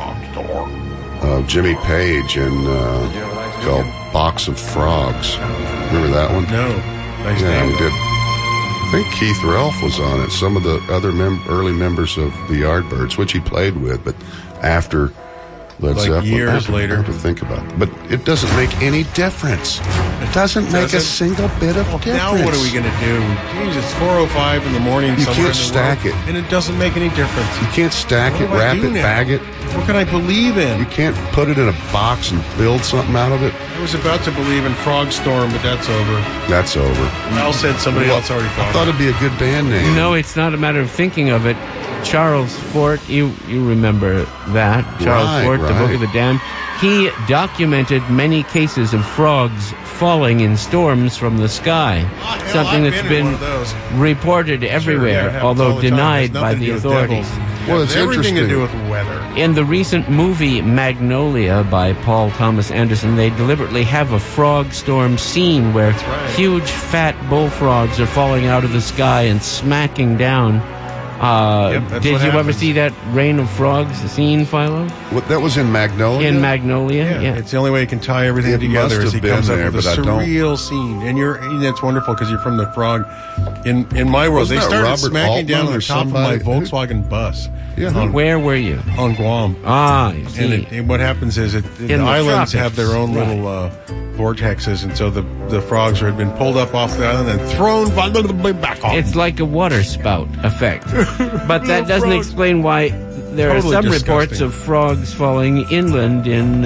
Jimmy Page and called Box of Frogs. Remember that one? No. Nice name. We did. I think Keith Relf was on it. Some of the other early members of the Yardbirds, which he played with, but after Led Zeppelin. Years later. I have to think about it. But it doesn't make any difference. It doesn't make a single bit of difference. Now what are we going to do? Jeez, it's 4:05 in the morning. You can't stack it. And it doesn't make any difference. You can't stack it, wrap it, bag it. What can I believe in? You can't put it in a box and build something out of it. I was about to believe in Frog Storm, but that's over. That's over. Al said somebody else already thought. I thought it'd be a good band name. No, it's not a matter of thinking of it. Charles Fort, you remember that. Charles Fort, The Book of the Damned. He documented many cases of frogs falling in storms from the sky. Something that's been reported everywhere, although denied by the authorities. Well, it's everything interesting. to do with weather. In the recent movie Magnolia by Paul Thomas Anderson, they deliberately have a frog storm scene where huge fat bullfrogs are falling out of the sky and smacking down. Did you ever see that Rain of Frogs scene, Philo? That was in Magnolia? In Magnolia, yeah. It's the only way you can tie everything together as he comes up with a surreal scene. And it's wonderful because you're from the frog. In my world, they started smacking down on the top of my Volkswagen bus. Yeah. Where were you? On Guam. You see. And what happens is the islands have their own little vortexes, and so the frogs had been pulled up off the island and thrown back off. It's like a water spout effect. But that doesn't explain why there are some reports of frogs falling inland in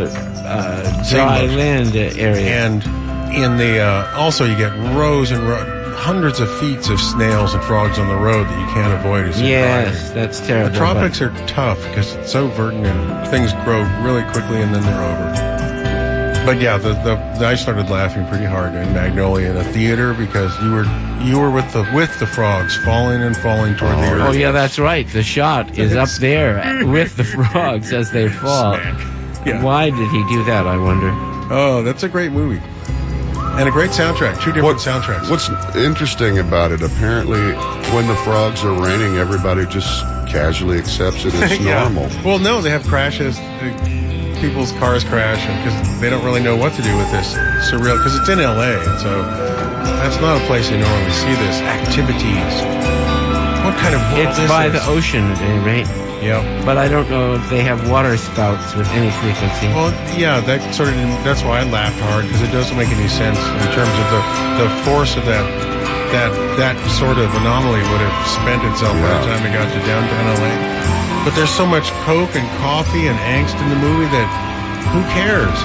dry land area. And in the also you get rows and hundreds of feet of snails and frogs on the road that you can't avoid as you're driving. That's terrible. The tropics are tough because it's so verdant and things grow really quickly and then they're over. But yeah, I started laughing pretty hard in Magnolia in a theater because you were with the frogs falling and falling toward the earth. Oh yeah, that's right. The shot is up there with the frogs as they fall. Yeah. Why did he do that, I wonder? Oh, that's a great movie. And a great soundtrack. Two different soundtracks. What's interesting about it, apparently, when the frogs are raining, everybody just casually accepts it as normal. Well, no, they have crashes. People's cars crash because they don't really know what to do with this surreal, because it's in LA, and so that's not a place you normally see this activities. What kind of world It's is by this? the ocean at any rate. Yeah. But I don't know if they have water spouts with any frequency. Well, yeah, that's why I laughed hard, because it doesn't make any sense in terms of the force of that sort of anomaly would have spent itself by the time it got to downtown LA. But there's so much coke and coffee and angst in the movie that who cares?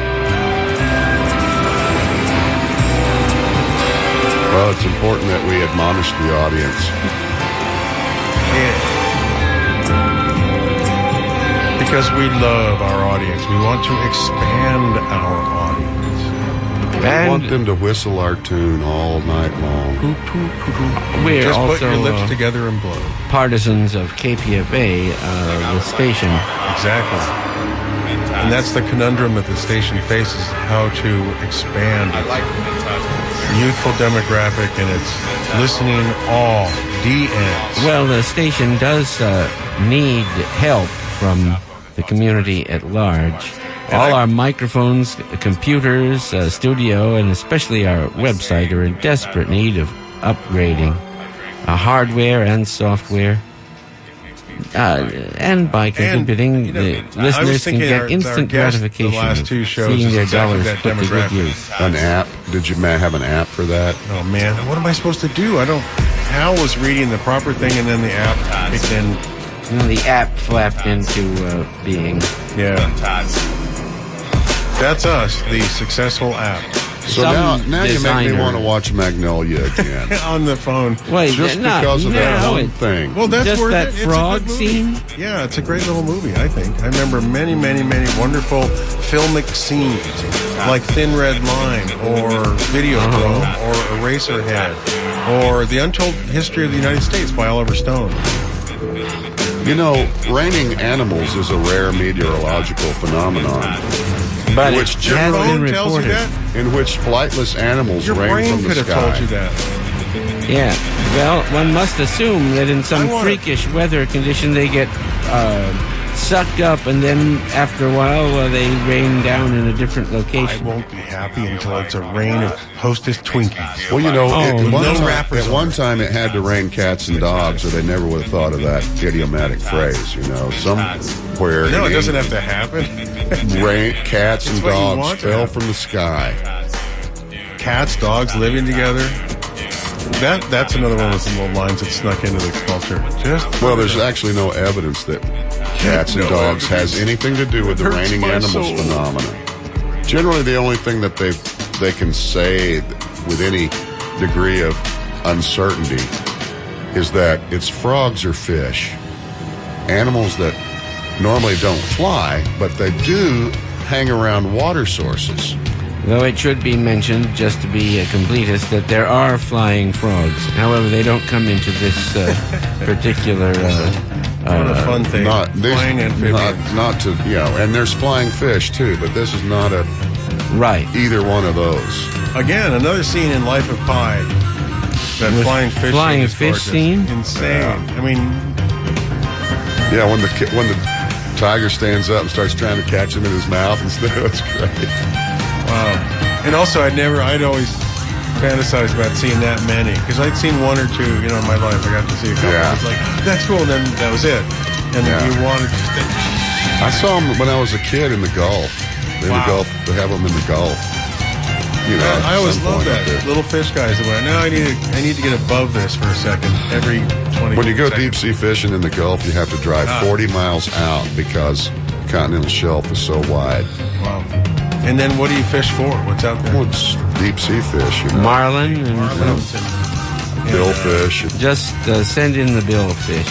Well, it's important that we admonish the audience. Because we love our audience. We want to expand our audience. We want them to whistle our tune all night long. We're Just also put your lips together and blow. Partisans of KPFA, the station. Exactly. And that's the conundrum that the station faces, how to expand its youthful demographic and its listening audience. Well, the station does need help from the community at large. All our microphones, computers, studio, and especially our website are in desperate need of upgrading. Hardware and software. And by contributing, the listeners can get instant gratification the last two shows seeing their exactly dollars put to good use. An app? Did you have an app for that? Oh, man. What am I supposed to do? Hal was reading the proper thing, and then the app kicked in. And the app flapped into being. Yeah. That's us, the successful app. So now you make me want to watch Magnolia again. On the phone. Wait, just because of that one thing. Well, that's just worth that it. frog scene? Yeah, it's a great little movie, I think. I remember many, many, many wonderful filmic scenes, like Thin Red Line, or Videodrome, or Eraserhead, or The Untold History of the United States by Oliver Stone. You know, raining animals is a rare meteorological phenomenon. But in which it has been reported. In which flightless animals rain from the sky. Your brain could have told you that. Yeah. Well, one must assume that in some freakish weather condition they get sucked up, and then after a while they rain down in a different location. I won't be happy until it's a rain of Hostess Twinkies. Well, you know, at one time it had to rain cats and dogs, or they never would have thought of that idiomatic phrase, you know. Somewhere. No, it doesn't have to happen. Rain, cats and dogs fell from the sky. Cats, dogs living together. That's another one of some little lines that snuck into the culture. Well, there's actually no evidence that cats and dogs has anything to do with the raining animals phenomenon. Generally, the only thing that they can say with any degree of uncertainty is that it's frogs or fish, animals that normally don't fly, but they do hang around water sources. Though it should be mentioned, just to be a completist, that there are flying frogs. However, they don't come into this particular fun thing. Flying amphibians. Not to, you know, and there's flying fish too, but this is not either one of those. Again, another scene in Life of Pi. That flying fish scene? Insane. Yeah. I mean, yeah, when the tiger stands up and starts trying to catch him in his mouth and stuff, it's great. Wow. And also, I'd always fantasized about seeing that many, because I'd seen one or two, you know, in my life. I got to see a couple. Yeah. It's like, that's cool, and then that was it. And you wanted to... I saw them when I was a kid in the Gulf. In the Gulf, they have them in the Gulf. You know, I always loved that. Little fish guys that went, no, I need to get above this for a second every 20 When you go seconds. deep sea fishing in the Gulf, you have to drive 40 miles out because the continental shelf is so wide. Wow. And then what do you fish for? What's out there? Well, it's deep sea fish. You know. Marlin and billfish. Just send in the billfish.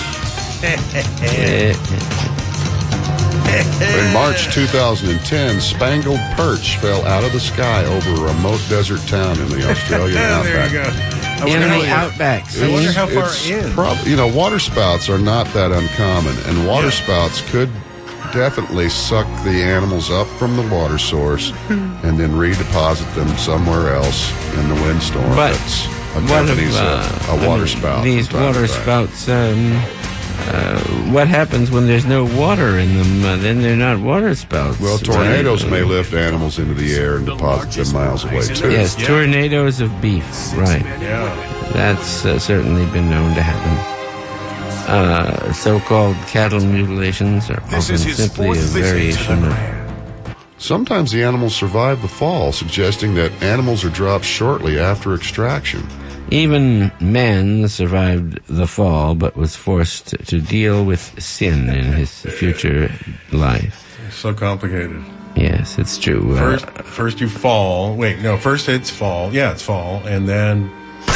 In March 2010, spangled perch fell out of the sky over a remote desert town in the Australian outback. There you go. In the outback. I wonder how far in. Water spouts are not that uncommon, and water spouts could definitely suck the animals up from the water source and then redeposit them somewhere else in the windstorm. But that's a water spout. These water spouts, what happens when there's no water in them? Then they're not water spouts. Well, tornadoes may lift animals into the air and deposit them miles away, too. Yes, tornadoes of beef, right. Yeah. That's certainly been known to happen. So-called cattle mutilations are often simply a variation of... Sometimes the animals survive the fall, suggesting that animals are dropped shortly after extraction. Even man survived the fall, but was forced to deal with sin in his future life. It's so complicated. Yes, it's true. First you fall. Wait, no, first it's fall. Yeah, it's fall. And then...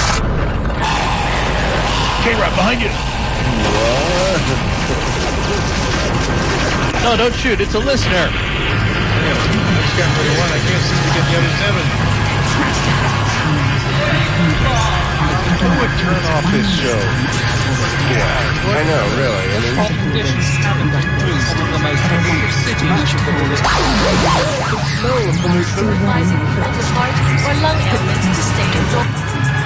K-Rob, behind you. No, don't shoot. It's a listener. I just got what I want. I can't seem to get the other 7. Who would turn off this show? Yeah, I know, really. I mean, conditions haven't increased some of the most important cities. Supervising British heart or lung ailments to stay indoors.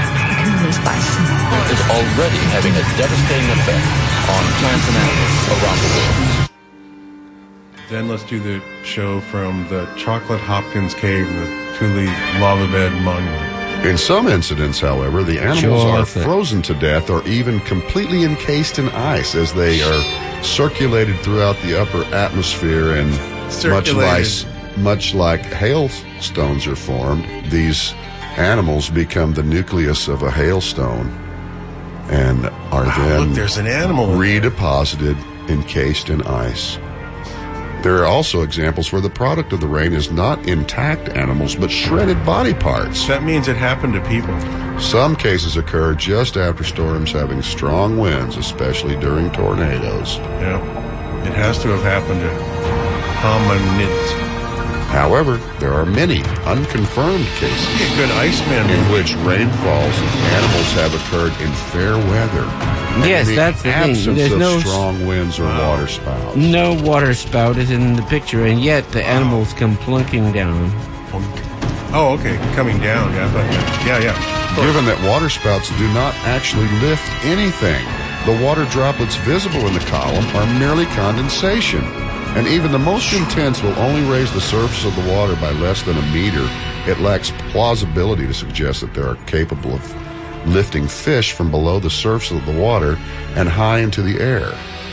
Is already having a devastating effect on plants and animals around the world. Then let's do the show from the Chocolate Hopkins Cave and the Thule Lava Bed Monument. In some incidents, however, the animals are frozen to death or even completely encased in ice as they are circulated throughout the upper atmosphere, and much like hailstones are formed, these animals become the nucleus of a hailstone and are then there's an animal redeposited, encased in ice. There are also examples where the product of the rain is not intact animals, but shredded body parts. That means it happened to people. Some cases occur just after storms having strong winds, especially during tornadoes. Yeah, it has to have happened to hominids. However, there are many unconfirmed cases good Iceman in which rainfalls of animals have occurred in fair weather. Yes, that's the thing. There's no strong winds or water spouts. No water spout is in the picture, and yet the animals come plunking down. Oh, okay, coming down. Yeah, I thought that. Yeah. Given that water spouts do not actually lift anything, the water droplets visible in the column are merely condensation. And even the most intense will only raise the surface of the water by less than a meter. It lacks plausibility to suggest that they are capable of lifting fish from below the surface of the water and high into the air.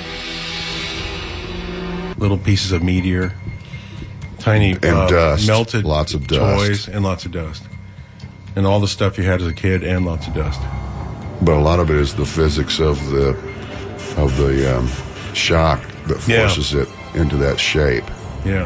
Little pieces of meteor, tiny and dust, melted lots of dust. Toys, and lots of dust. And all the stuff you had as a kid, and lots of dust. But a lot of it is the physics of the shock that forces it into that shape. Yeah.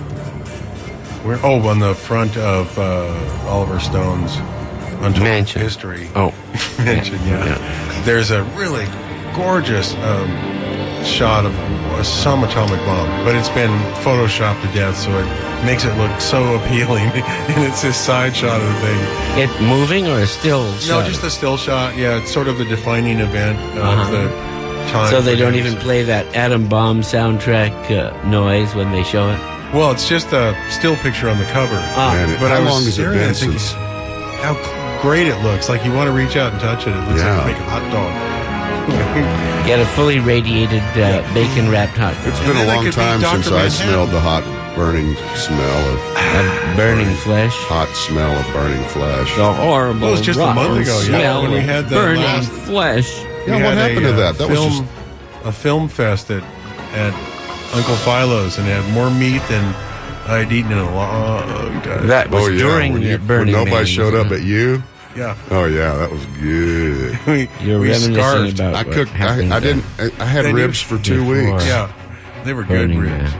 On the front of Oliver Stone's Untold History. Oh. Mansion, yeah. There's a really gorgeous shot of some atomic bomb, but it's been photoshopped to death, so it makes it look so appealing. And it's this side shot of the thing. It moving or a still shot? No, just a still shot. Yeah, it's sort of the defining event of the time. So they don't even play that atom bomb soundtrack noise when they show it? Well, it's just a still picture on the cover. But how long has it been since? How great it looks. Like you want to reach out and touch it. It looks like a hot dog. Get a fully radiated bacon wrapped hot dog. It's been a long time since I smelled the hot burning smell of burning flesh. Hot smell of burning flesh. The horrible it was just a month ago, smell when we had the burning flesh. Yeah, what happened to that? That was just a film fest at Uncle Philo's, and it had more meat than I'd eaten in a long time. That was during the Burning Man. Nobody showed up at you? Yeah. Oh yeah, that was good. we scarfed. I cooked. I had ribs for 2 weeks. Yeah, they were good ribs.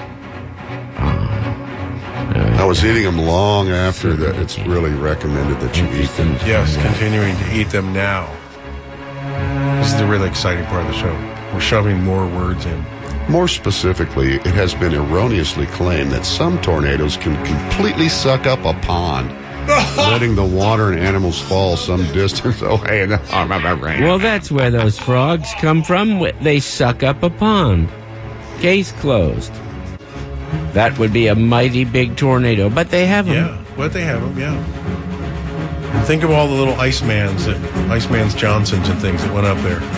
I was eating them long after that. It's really recommended that you eat them. Yes, continuing to eat them now. This is the really exciting part of the show. We're shoving more words in. More specifically, it has been erroneously claimed that some tornadoes can completely suck up a pond, letting the water and animals fall some distance away. Well, that's where those frogs come from. They suck up a pond. Case closed. That would be a mighty big tornado, but they have them. Yeah, but they have them, yeah. And think of all the little Icemans Johnsons and things that went up there.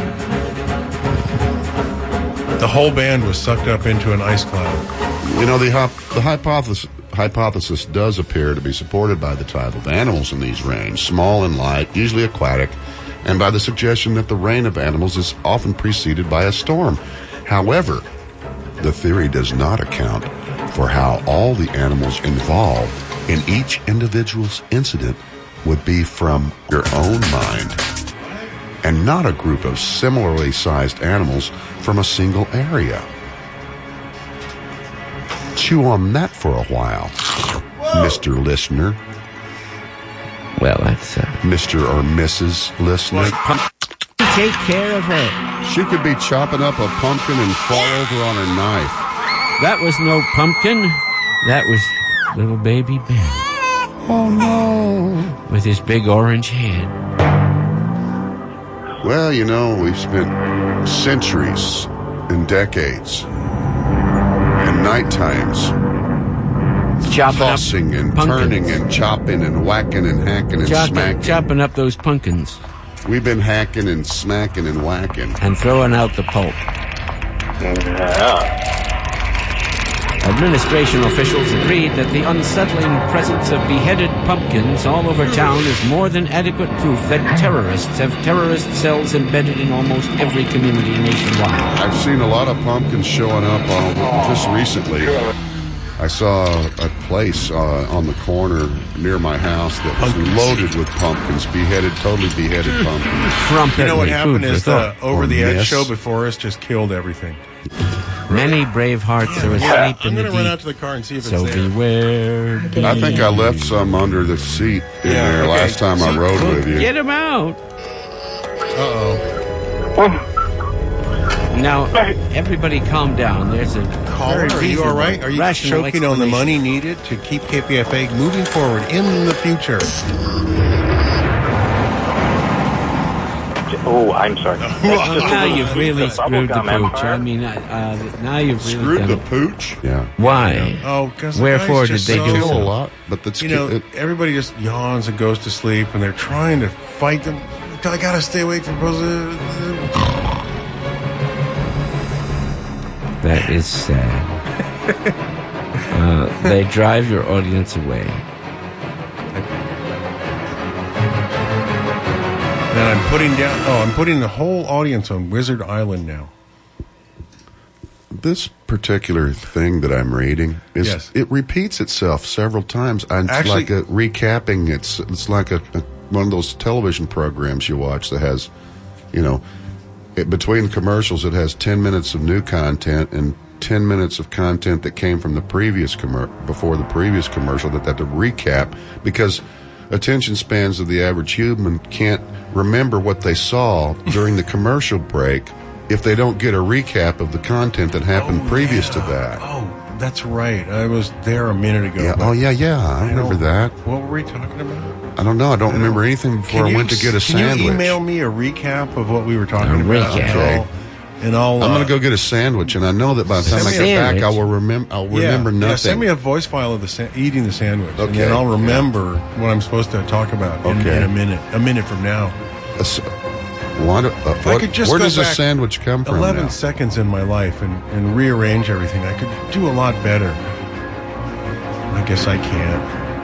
The whole band was sucked up into an ice cloud. You know, the hypothesis does appear to be supported by the type of animals in these rains, small and light, usually aquatic, and by the suggestion that the rain of animals is often preceded by a storm. However, the theory does not account for how all the animals involved in each individual's incident would be from your own mind, and not a group of similarly sized animals from a single area. Chew on that for a while, Mr. Listener. Well, that's Mr. or Mrs. Listener. Take care of her. She could be chopping up a pumpkin and fall over on her knife. That was no pumpkin. That was little baby Ben. Oh, no. With his big orange head. Well, you know, we've spent centuries and decades and night times tossing and turning and chopping and whacking and hacking and smacking. Chopping up those pumpkins. We've been hacking and smacking and whacking. And throwing out the pulp. Administration officials agreed that the unsettling presence of beheaded pumpkins all over town is more than adequate proof that terrorists have terrorist cells embedded in almost every community nationwide. I've seen a lot of pumpkins showing up just recently. I saw a place on the corner near my house that was loaded with pumpkins, totally beheaded pumpkins. You know what happened is the Over the Edge show before us just killed everything. Many brave hearts are asleep in the deep. I'm going to run out to the car and see if it's there. So beware. I think I left some under the seat in there last time I rode with you. Get them out. Now, everybody calm down. There's a caller. Are you all right? Are you choking on the money needed to keep KPFA moving forward in the future? Oh, I'm sorry. Now you've really screwed the pooch. I mean, now you've really screwed the pooch. Yeah. Why? Yeah. Oh, because wherefore did they do so? A lot, but that's everybody just yawns and goes to sleep, and they're trying to fight them. I gotta stay awake from That is sad. They drive your audience away. And I'm putting the whole audience on Wizard Island now. This particular thing that I'm reading it repeats itself several times. It's like a recapping. It's like one of those television programs you watch that has, between commercials, it has 10 minutes of new content and 10 minutes of content that came from the previous before the previous commercial that they have to recap, because attention spans of the average human can't remember what they saw during the commercial break if they don't get a recap of the content that happened previous to that. Oh, that's right. I was there a minute ago. Yeah. Oh, yeah. I remember that. What were we talking about? I don't know. I don't remember anything before I went to get a sandwich. Can you email me a recap of what we were talking about? Okay. I'm going to go get a sandwich, and I know that by the time I get back, I will remember nothing. Yeah, send me a voice file of eating the sandwich, and then I'll remember what I'm supposed to talk about in a minute from now. Where does a sandwich come from 11 now? seconds in my life and rearrange everything. I could do a lot better. I guess I can't.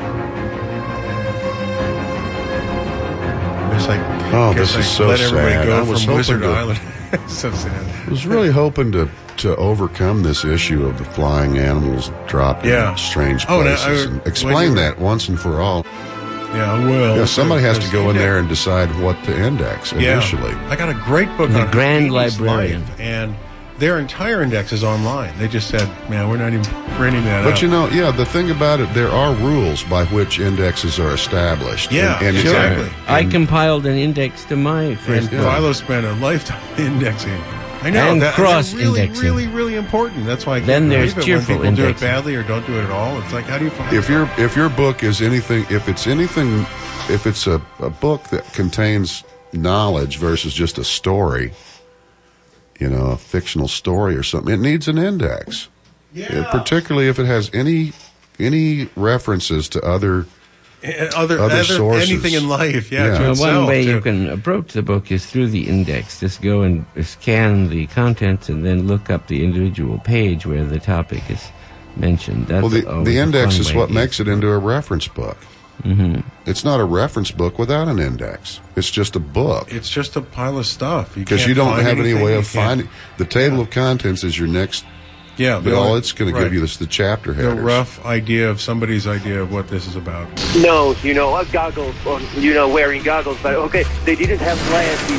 This is so let everybody sad. go from Wizard Island. So sad. I was really hoping to overcome this issue of the flying animals dropped in strange places and explain that once and for all. Yeah, I will. Yeah, somebody has to go in there and decide what to index initially. I got a great book on the Grand Librarian, and their entire index is online. They just said, man, we're not even printing that But out. the thing about it, there are rules by which indexes are established. Yeah, and exactly. I compiled an index to my first book. Philo spent a lifetime indexing. I know. And cross-indexing. Really, really, really important. That's why I then there's cheerful when people indexing. do it badly or don't do it at all. It's like, how do you find if your book is anything, if it's a book that contains knowledge versus just a story, a fictional story or something, it needs an index. Yeah. Particularly if it has any references to other sources. Anything in life, one way you can approach the book is through the index. Just go and scan the contents and then look up the individual page where the topic is mentioned. That's the index is what makes it into a reference book. Mm-hmm. It's not a reference book without an index. It's just a book. It's just a pile of stuff. Because you don't have any way of finding. The table of contents is your next. Yeah, all it's going to give you is the chapter headers. The rough idea of somebody's idea of what this is about. No, goggles, wearing goggles, but okay, they didn't have glasses.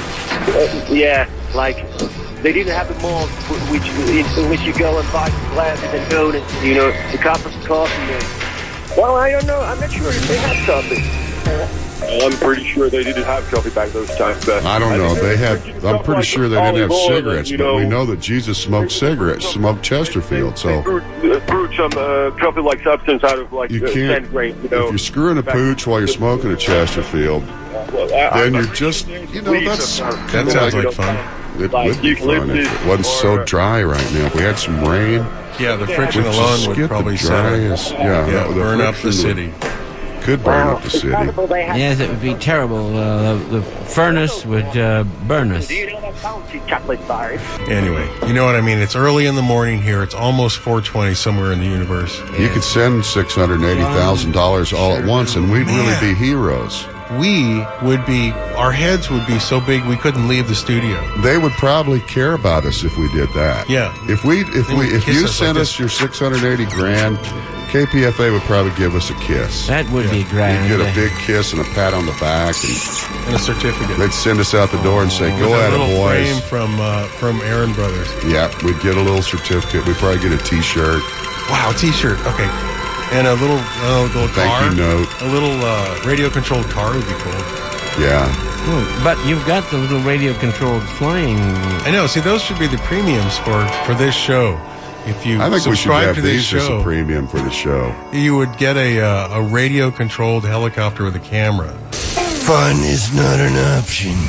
They didn't have a mall in which you go and buy some glasses and donuts, a cup of coffee. Well, I don't know. I'm not sure if they had coffee. I'm pretty sure they didn't have coffee back those times. I don't know. I'm pretty sure they didn't have cigarettes, but we know that Jesus smoked cigarettes, smoked Chesterfield. So brewed some coffee-like substance out of sand grain. If you're screwing a pooch while you're smoking a Chesterfield, then you're just, that sounds like fun. It would be fun if it wasn't so dry right now. If we had some rain. Yeah, the friction alone would probably burn up the city. could burn up the city. Yes, it would be terrible. The furnace would burn us. Chocolate bars. Anyway, you know what I mean? It's early in the morning here. It's almost 4:20 somewhere in the universe. You could send $680,000 all at once, and we'd really be heroes. We would be, our heads would be so big we couldn't leave the studio. They would probably care about us if we did that. Yeah. If you sent us your $680,000, KPFA would probably give us a kiss. That would be grand. We'd get a big kiss and a pat on the back and a certificate. They'd send us out the door and say, "Go at it, boys." A little frame from Aaron Brothers. Yeah, we'd get a little certificate. We'd probably get a T-shirt. Wow, T-shirt. Okay. And a little car. Thank you note. A little radio-controlled car would be cool. Yeah. But you've got the little radio-controlled flying. I know. See, those should be the premiums for this show. If you I think we should subscribe have to this these as show, a premium for the show. You would get a radio-controlled helicopter with a camera. Fun is not an option.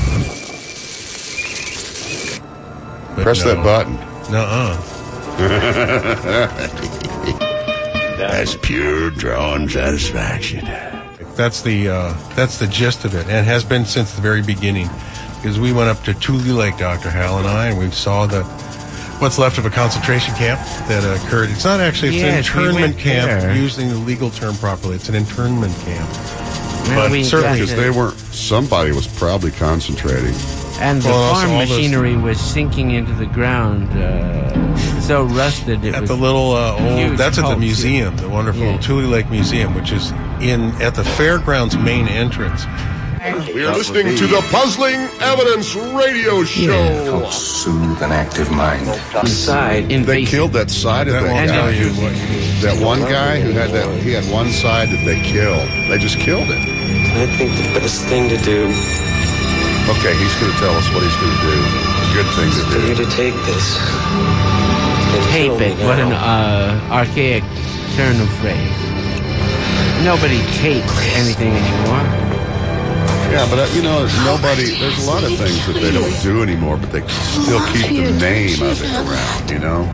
But Press that button. Nuh-uh. That's pure drawing satisfaction. That's the gist of it, and has been since the very beginning. Because we went up to Tule Lake, Dr. Hal and I, and we saw what's left of a concentration camp that occurred. It's not actually, it's an internment camp, using the legal term properly. It's an internment camp. But certainly, because somebody was probably concentrating. And the farm machinery was sinking into the ground, so rusted it was the little that's at the museum, the wonderful Tule Lake Museum, which is at the fairgrounds main entrance. We are listening to the Puzzling Evidence Radio Show. Helps soothe an active mind. They killed that side of that guy. That one guy who had he had one side that they killed. They just killed it. I think the best thing to do. Okay, he's going to tell us what he's going to do. A good thing to do. For you to take this. Tape it. What an archaic turn of phrase. Nobody tapes anything anymore. Yeah, but there's a lot of things that they don't do anymore, but they still keep the name of it around, you know?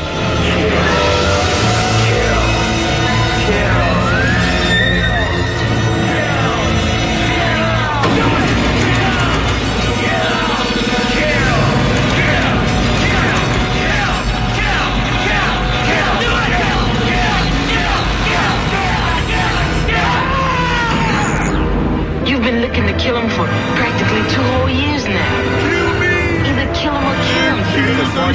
Kill him for practically 2 whole years now. Kill me! Either kill him or kill him.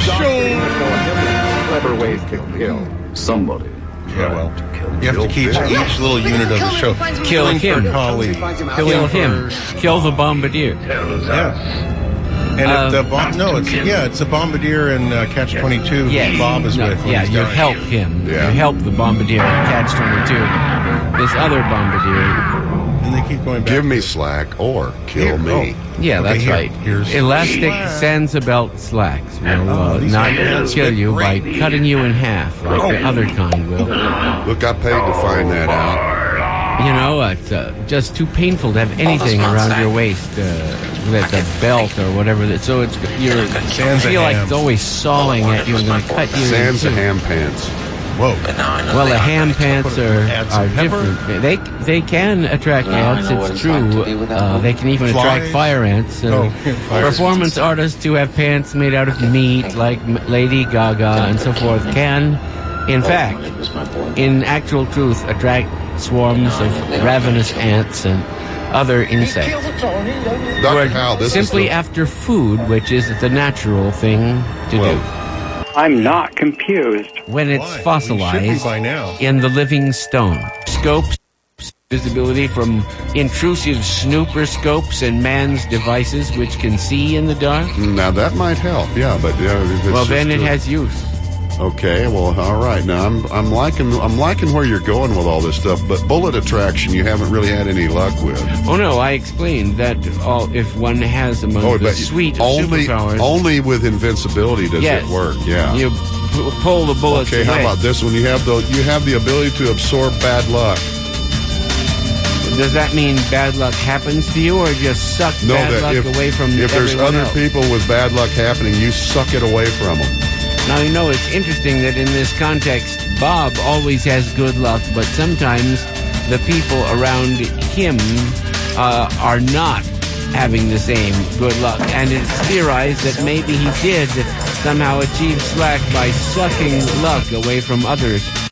Clever ways to kill somebody. Yeah, well, you have to keep each little unit of the show. Kill him. Kill him. Kill the bombardier. Yeah. And it's a bombardier in Catch-22. Yes. Bob is with. Yeah, you help him. Yeah. You help the bombardier in Catch-22. This other bombardier. And they keep going back. Give me slack or kill me. Yeah, that's right. Elastic Sansabelt slacks will not kill you by cutting you in half like the other kind will. Look, I paid to find that out. You know, it's just too painful to have anything around your waist, with a belt or whatever. So you feel like it's always sawing at you and going to cut you. Sans the ham pants. Whoa. Well, the ham pants are different. They can attract ants, it's true. They can even attract fire ants. Performance artists who have pants made out of meat, like Lady Gaga and so forth, can, in fact, in actual truth, attract swarms of ravenous ants and other insects. Dr. Hal, this simply after food, which is the natural thing to do. I'm not confused. When it's fossilized in the living stone. Scopes, visibility from intrusive snooper scopes and man's devices which can see in the dark. Now that might help, yeah, but then it has use. Okay, well, all right. Now I'm liking where you're going with all this stuff, but bullet attraction you haven't really had any luck with. Oh no, I explained that if one has among the suite of superpowers. Only with invincibility does it work. Yeah. You pull the bullets away. Okay, how about this one? You have the ability to absorb bad luck. Does that mean bad luck happens to you, or just suck bad luck away from everyone else? If there's other people with bad luck happening, you suck it away from them. Now, you know, it's interesting that in this context, Bob always has good luck, but sometimes the people around him are not having the same good luck. And it's theorized that maybe he did somehow achieve slack by sucking luck away from others.